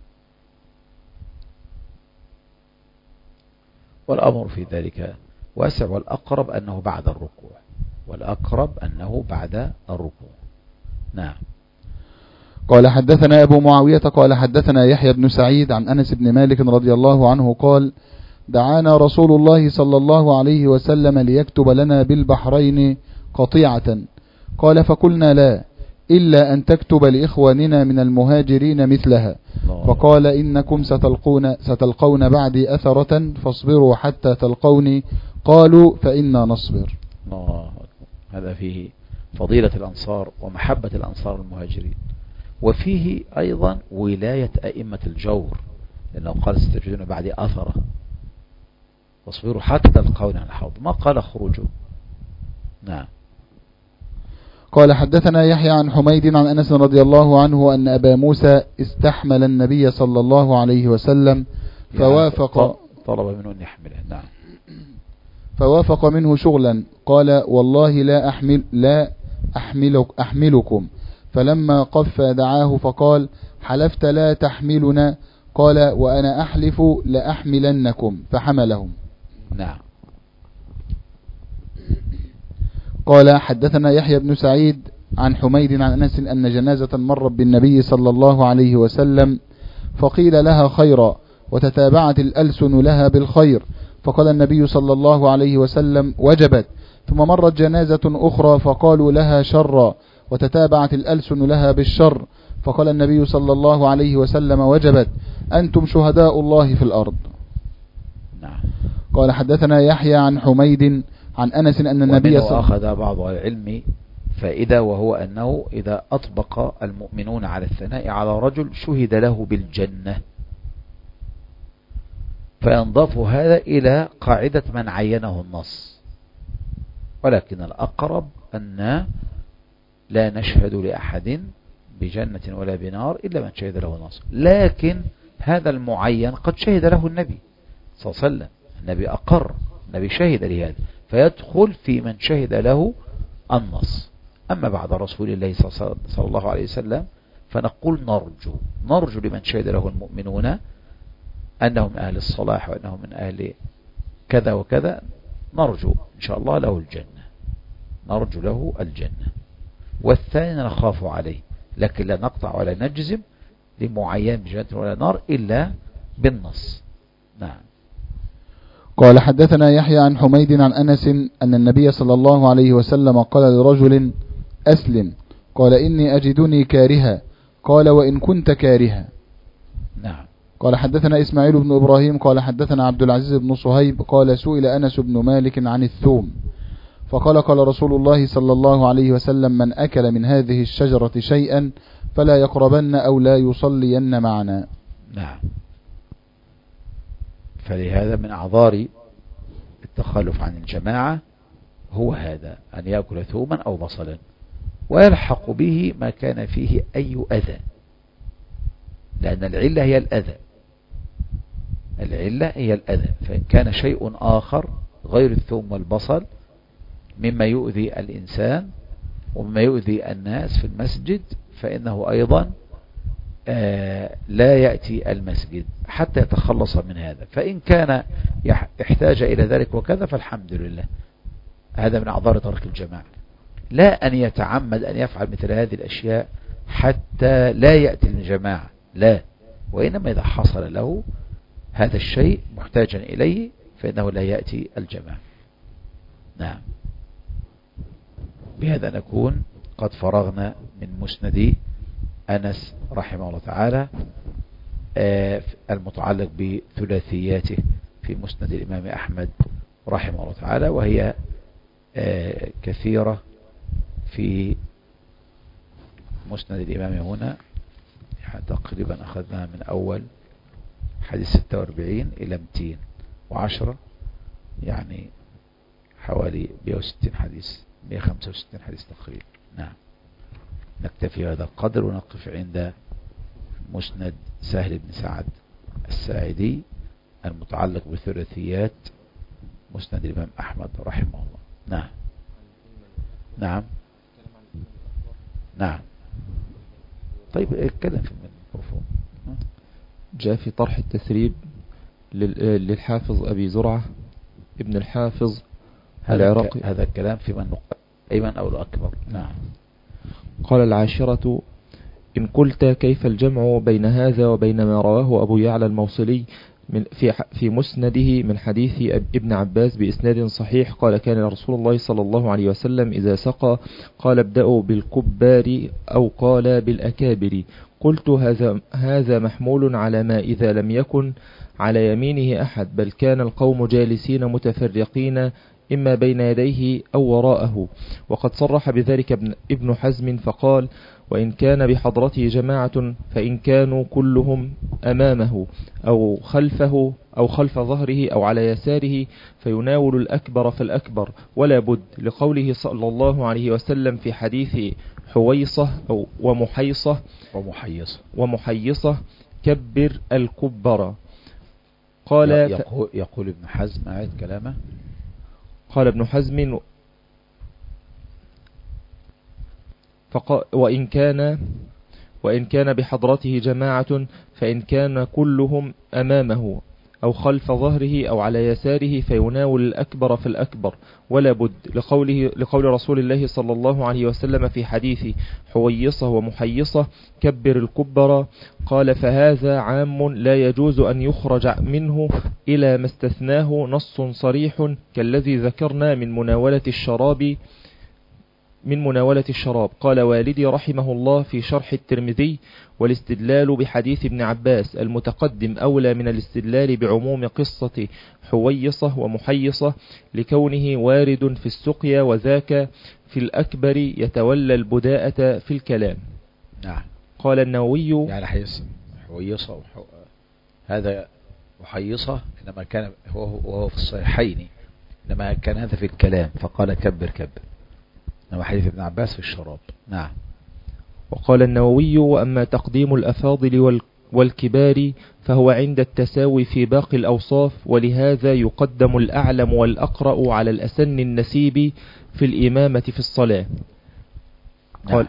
والأمر في ذلك واسع، والأقرب أنه بعد الركوع، والأقرب أنه بعد الركوع. نعم. قال حدثنا أبو معاوية قال حدثنا يحيى بن سعيد عن أنس بن مالك رضي الله عنه قال دعانا رسول الله صلى الله عليه وسلم ليكتب لنا بالبحرين قطيعة. قال فقلنا لا، إلا أن تكتب لإخواننا من المهاجرين مثلها. فقال إنكم ستلقون بعدي أثرة فاصبروا حتى تلقوني. قالوا فإنا نصبر. هذا فيه فضيلة الأنصار ومحبة الأنصار المهاجرين، وفيه أيضا ولاية أئمة الجور، لأنه قال ستجدون بعدي أثرة واصبروا حتى تلقون على الحوض، ما قال خروجوا. نعم. قال حدثنا يحيى عن حميد عن أنس رضي الله عنه أن أبا موسى استحمل النبي صلى الله عليه وسلم فوافق، طلب منه أن يحمله. نعم. فوافق منه شغلا. قال والله لا أحملكم. فلما قف دعاه فقال حلفت لا تحملنا؟ قال وأنا أحلف لأحملنكم، فحملهم. نعم. قال حدثنا يحيى بن سعيد عن حميد عن أنس أن جنازة مرت بالنبي صلى الله عليه وسلم فقيل لها خيرا وتتابعت الألسن لها بالخير، فقال النبي صلى الله عليه وسلم وجبت. ثم مرت جنازة أخرى فقالوا لها شرا وتتابعت الألسن لها بالشر، فقال النبي صلى الله عليه وسلم وجبت، أنتم شهداء الله في الأرض. نعم. قال حدثنا يحيى عن حميد عن أنس أن النبي أخذ بعض العلم فائدة، وهو أنه إذا أطبق المؤمنون على الثناء على رجل شهد له بالجنة، فينضاف هذا إلى قاعدة من عينه النص، ولكن الأقرب أن لا نشهد لأحد بجنة ولا بنار إلا من شهد له النص، لكن هذا المعين قد شهد له النبي صلى الله عليه وسلم، النبي أقر، النبي شهد لهذا، فيدخل في من شهد له النص. أما بعد رسول الله صلى الله عليه وسلم فنقول نرجو لمن شهد له المؤمنون أنهم أهل الصلاح وأنهم من أهل كذا وكذا، نرجو إن شاء الله له الجنة، نرجو له الجنة. والثاني نخاف عليه، لكن لا نقطع ولا نجزم لمعين بجنة ولا نار إلا بالنص. نعم. قال حدثنا يحيى عن حميد عن أنس أن النبي صلى الله عليه وسلم قال لرجل أسلم، قال إني أجدني كارها، قال وإن كنت كارها. نعم. قال حدثنا إسماعيل بن إبراهيم قال حدثنا عبد العزيز بن صهيب قال سئل أنس بن مالك عن الثوم فقال قال رسول الله صلى الله عليه وسلم من أكل من هذه الشجرة شيئا فلا يقربن أو لا يصلين معنا. نعم. فلهذا من أعذار التخلف عن الجماعة هو هذا، أن يأكل ثوما أو بصلا، ويلحق به ما كان فيه أي أذى، لأن العلة هي الأذى، العلة هي الأذى، فإن كان شيء آخر غير الثوم والبصل مما يؤذي الإنسان ومما يؤذي الناس في المسجد، فإنه أيضا لا يأتي المسجد حتى يتخلص من هذا. فإن كان يحتاج إلى ذلك وكذا فالحمد لله، هذا من أعذار ترك الجماعة. لا أن يتعمد أن يفعل مثل هذه الأشياء حتى لا يأتي الجماعة، لا، وإنما إذا حصل له هذا الشيء محتاجا إليه فإنه لا يأتي الجماعة. نعم. بهذا نكون قد فرغنا من مسند أنس رحمه الله تعالى المتعلق بثلاثياته في مسند الإمام أحمد رحمه الله تعالى، وهي كثيرة في مسند الإمام هنا. يعني تقريبا أخذناها من أول حديث 46 إلى 210، يعني حوالي 160 حديث، 165 حديث تقريبا. نعم. نكتفي هذا القدر ونقف عند مسند سهل بن سعد الساعدي المتعلق بثلاثيات مسند الإمام أحمد رحمه الله. نعم. نعم. نعم. طيب اتكلم في الميكروفون. جاء في طرح التثريب للحافظ أبي زرعة ابن الحافظ العراقي. هذا الكلام في من أيمن أو الأكبر. نعم. قال: العاشرة: إن قلت كيف الجمع بين هذا وبين ما رواه أبو يعلى الموصلي في مسنده من حديث ابن عباس بإسناد صحيح قال: كان رسول الله صلى الله عليه وسلم إذا سقى قال: ابدأوا بالكبار أو قال بالأكابر. قلت: هذا محمول على ما إذا لم يكن على يمينه أحد، بل كان القوم جالسين متفرقين إما بين يديه أو وراءه. وقد صرح بذلك ابن حزم فقال: وإن كان بحضرته جماعة فإن كانوا كلهم أمامه أو خلفه أو خلف ظهره أو على يساره فيناول الأكبر فالأكبر ولا بد، لقوله صلى الله عليه وسلم في حديث حويصة أو ومحيصة كبر الكبر. قال يقول ابن حزم، أعيد كلامه. قال ابن حزم: وإن كان بحضرته جماعة فإن كان كلهم أمامه أو خلف ظهره أو على يساره فيناول الأكبر فالأكبر ولا بد، لقول رسول الله صلى الله عليه وسلم في حديث حويصة ومحيصة كبر الكبر. قال: فهذا عام لا يجوز أن يخرج منه إلى ما استثناه نص صريح كالذي ذكرنا من مناولة الشراب. قال والدي رحمه الله في شرح الترمذي: والاستدلال بحديث ابن عباس المتقدم أولى من الاستدلال بعموم قصة حويصة ومحيصة لكونه وارد في السقيا، وذاك في الأكبر يتولى البداءة في الكلام. نعم. قال النووي: يعني حويصة هذا محيصة إنما كان وهو في الصحيحين، إنما كان هذا في الكلام فقال كبر إنما حديث ابن عباس في الشراب. نعم. وقال النووي: وأما تقديم الأفاضل والكبار فهو عند التساوي في باقي الأوصاف، ولهذا يقدم الأعلم والأقرأ على الأسن النسيب في الإمامة في الصلاة. نعم.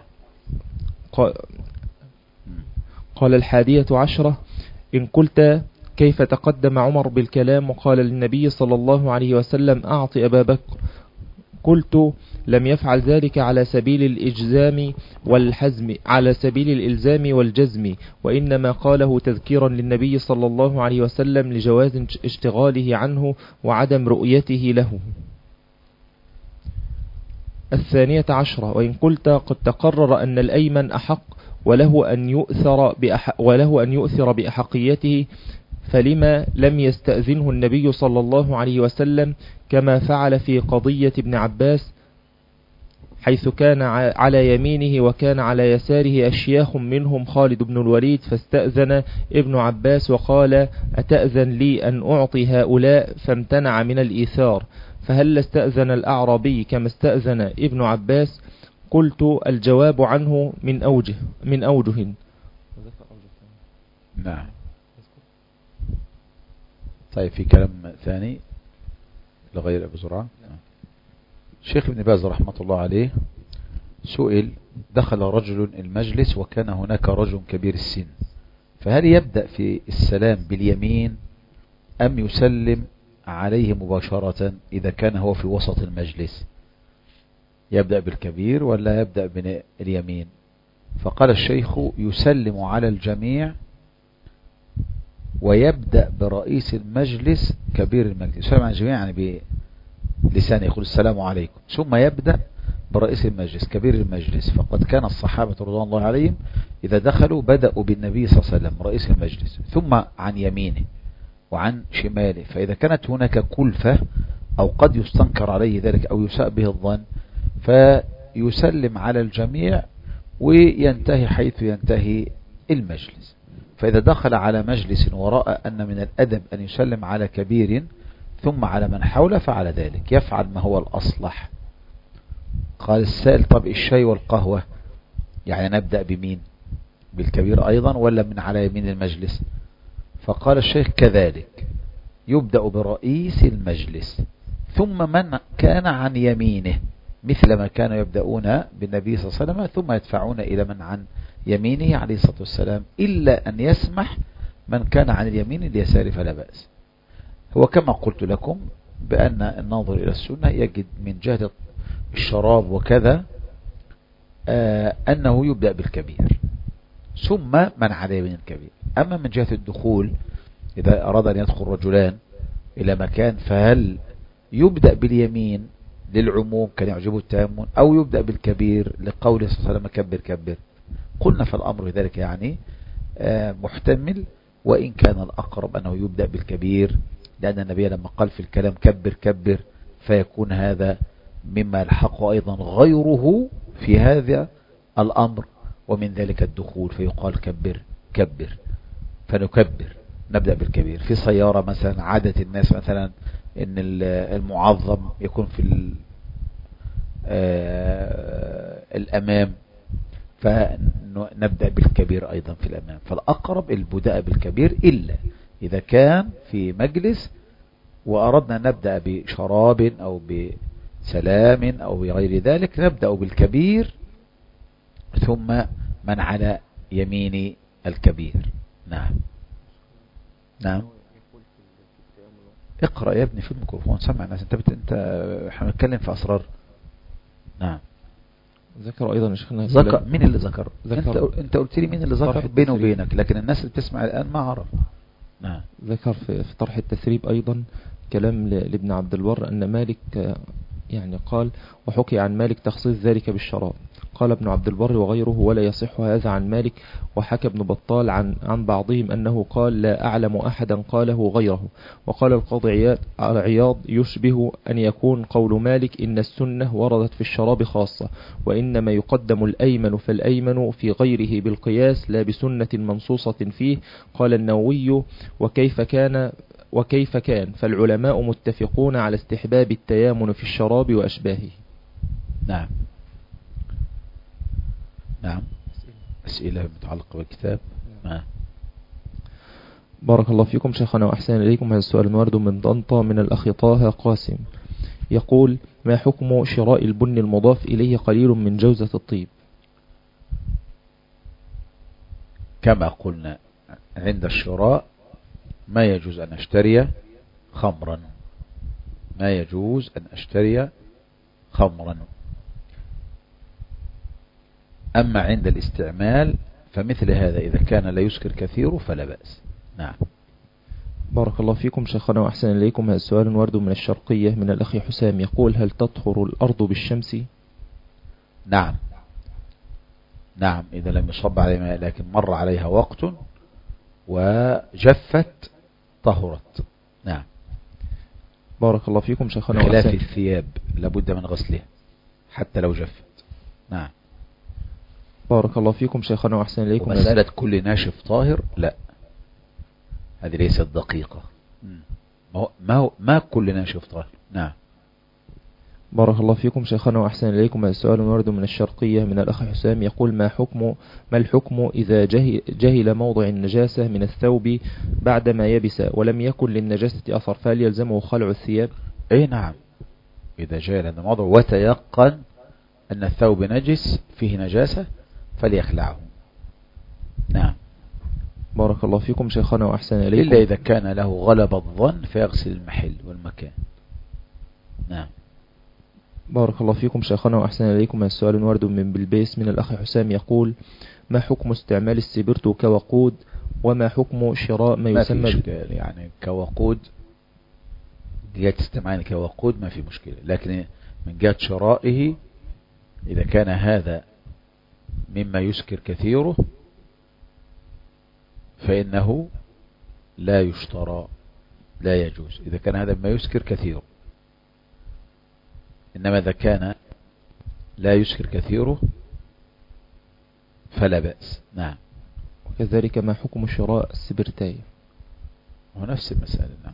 قال 11: إن قلت كيف تقدم عمر بالكلام وقال للنبي صلى الله عليه وسلم أعط أبا بكر، قلت: لم يفعل ذلك على سبيل الإجزام والحزم، على سبيل الإلزام والجزم، وإنما قاله تذكيرا للنبي صلى الله عليه وسلم لجواز اشتغاله عنه وعدم رؤيته له. 12: وإن قلت قد تقرر أن الأيمن أحق وله أن يؤثر بأحقيته، فلما لم يستأذنه النبي صلى الله عليه وسلم كما فعل في قضية ابن عباس، حيث كان على يمينه وكان على يساره أشياخ منهم خالد بن الوليد، فاستأذن ابن عباس وقال: أتأذن لي أن أعطي هؤلاء؟ فامتنع من الإيثار. فهل استأذن الأعرابي كما استأذن ابن عباس؟ قلت: الجواب عنه من أوجه. نعم. طيب في كلام ثاني لغير أبي زرعة. شيخ ابن باز رحمة الله عليه سئل: دخل رجل المجلس وكان هناك رجل كبير السن، فهل يبدأ في السلام باليمين أم يسلم عليه مباشرة إذا كان هو في وسط المجلس؟ يبدأ بالكبير ولا يبدأ باليمين؟ فقال الشيخ: يسلم على الجميع ويبدأ برئيس المجلس كبير المجلس. يسلم على الجميع يعني بلسانه يقول السلام عليكم، ثم يبدأ برئيس المجلس كبير المجلس. فقد كان الصحابة رضوان الله عليهم إذا دخلوا بدأوا بالنبي صلى الله عليه وسلم رئيس المجلس، ثم عن يمينه وعن شماله. فإذا كانت هناك كلفة أو قد يستنكر عليه ذلك أو يساء به الظن فيسلم على الجميع وينتهي حيث ينتهي المجلس. فإذا دخل على مجلس ورأى أن من الأدب أن يسلم على كبير ثم على من حوله فعلى ذلك، يفعل ما هو الأصلح. قال السائل: طب الشاي والقهوة يعني نبدأ بمين؟ بالكبير أيضا ولا من على يمين المجلس؟ فقال الشيخ: كذلك، يبدأ برئيس المجلس ثم من كان عن يمينه، مثل ما كانوا يبدأون بالنبي صلى الله عليه وسلم ثم يدفعون إلى من عن يمينه عليه الصلاة والسلام، إلا أن يسمح من كان عن اليمين اليسار فلا بأس. هو كما قلت لكم بأن الناظر إلى السنة يجد من جهة الشراب وكذا أنه يبدأ بالكبير ثم من على يمين الكبير. أما من جهة الدخول إذا أراد أن يدخل رجلان إلى مكان فهل يبدأ باليمين للعموم كان يعجبه التيمم أو يبدأ بالكبير لقوله صلى الله عليه وسلم: كبر كبر؟ قلنا فالأمر ذلك يعني محتمل، وإن كان الأقرب أنه يبدأ بالكبير، لأن النبي لما قال في الكلام كبر كبر فيكون هذا مما يلحقه أيضا غيره في هذا الأمر، ومن ذلك الدخول فيقال كبر كبر فنكبر، نبدأ بالكبير. في سيارة مثلا عادة الناس مثلا ان المعظم يكون في الأمام فنبدأ بالكبير أيضا في الأمام. فالأقرب البداء بالكبير، إلا إذا كان في مجلس وأردنا نبدأ بشراب أو بسلام أو بغير ذلك نبدأ بالكبير ثم من على يمين الكبير. نعم نعم. اقرأ يا ابني في الميكروفون، سمع الناس. انت احنا بنتكلم في أسرار. نعم. ذكر أيضا شيخنا. ذكر مين اللي ذكر؟ انت قلت لي مين اللي ذكر بينه وبينك، لكن الناس اللي بتسمع الآن ما عرف. نعم. ذكر في طرح التثريب أيضا كلام لابن عبد البر أن مالك يعني قال: وحكي عن مالك تخصيص ذلك بالشراب. قال ابن عبد البر وغيره: ولا يصح هذا عن مالك. وحكى ابن بطال عن بعضهم أنه قال: لا أعلم أحدا قاله غيره. وقال القاضي عياض: يشبه أن يكون قول مالك إن السنة وردت في الشراب خاصة، وإنما يقدم الأيمن فالأيمن في غيره بالقياس لا بسنة منصوصة فيه. قال النووي: وكيف كان فالعلماء متفقون على استحباب التيامن في الشراب وأشباهه. نعم نعم. أسئلة متعلقة بالكتاب. نعم. بارك الله فيكم شيخنا وأحسن إليكم. هذا السؤال ورد من طنطا من الأخ طه قاسم، يقول: ما حكم شراء البن المضاف إليه قليل من جوزة الطيب؟ كما قلنا عند الشراء ما يجوز أن أشتري خمرا، ما يجوز أن أشتري خمرا. أما عند الاستعمال فمثل هذا إذا كان لا يسكر كثير فلا بأس. نعم. بارك الله فيكم شيخنا وأحسن إليكم. هذا السؤال ورد من الشرقية من الأخ حسام، يقول: هل تطهر الأرض بالشمس؟ نعم نعم، إذا لم يصب عليها ماء لكن مر عليها وقت وجفت طهرت. نعم. بارك الله فيكم شيخنا. خلاف الثياب لابد من غسلها حتى لو جفت. نعم. بارك الله فيكم شيخنا وأحسن إليكم. مسألة كل ناشف طاهر لا، هذه ليست دقيقة. ما كل ناشف طاهر. نعم. بارك الله فيكم شيخنا وأحسن إليكم. هذا السؤال ورد من الشرقية من الأخ حسام، يقول: ما الحكم إذا جهل موضع النجاسة من الثوب بعدما يبس ولم يكن للنجاسة أثر، فهل يلزمه خلع الثياب؟ اي نعم، إذا جاء لأن الموضوع وتيقن أن الثوب نجس فيه نجاسة فليخلعه. نعم. بارك الله فيكم شيخنا وأحسن إليكم. إلا إذا كان له غلب الظن فيغسل المحل والمكان. نعم. بارك الله فيكم شيخنا وأحسن إليكم. السؤال ورد من بلبيس من الأخ حسام يقول: ما حكم استعمال السبرتو كوقود، وما حكم شراء ما يسمى ما في إشكال، يعني كوقود جهة استعمال كوقود ما في مشكلة، لكن من جهة شرائه إذا كان هذا مما يسكر كثيره فإنه لا يشترى، لا يجوز إذا كان هذا مما يسكر كثيره. إنما إذا كان لا يسكر كثيره فلا بأس. نعم. وكذلك ما حكم شراء السبرتاي؟ هو نفس المسألة. نعم.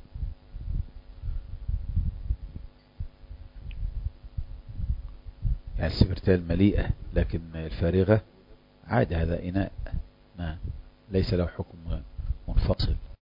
يعني السبرتاي المليئة، لكن الفارغة عادي، هذا إناء. نعم. ليس له حكم منفصل.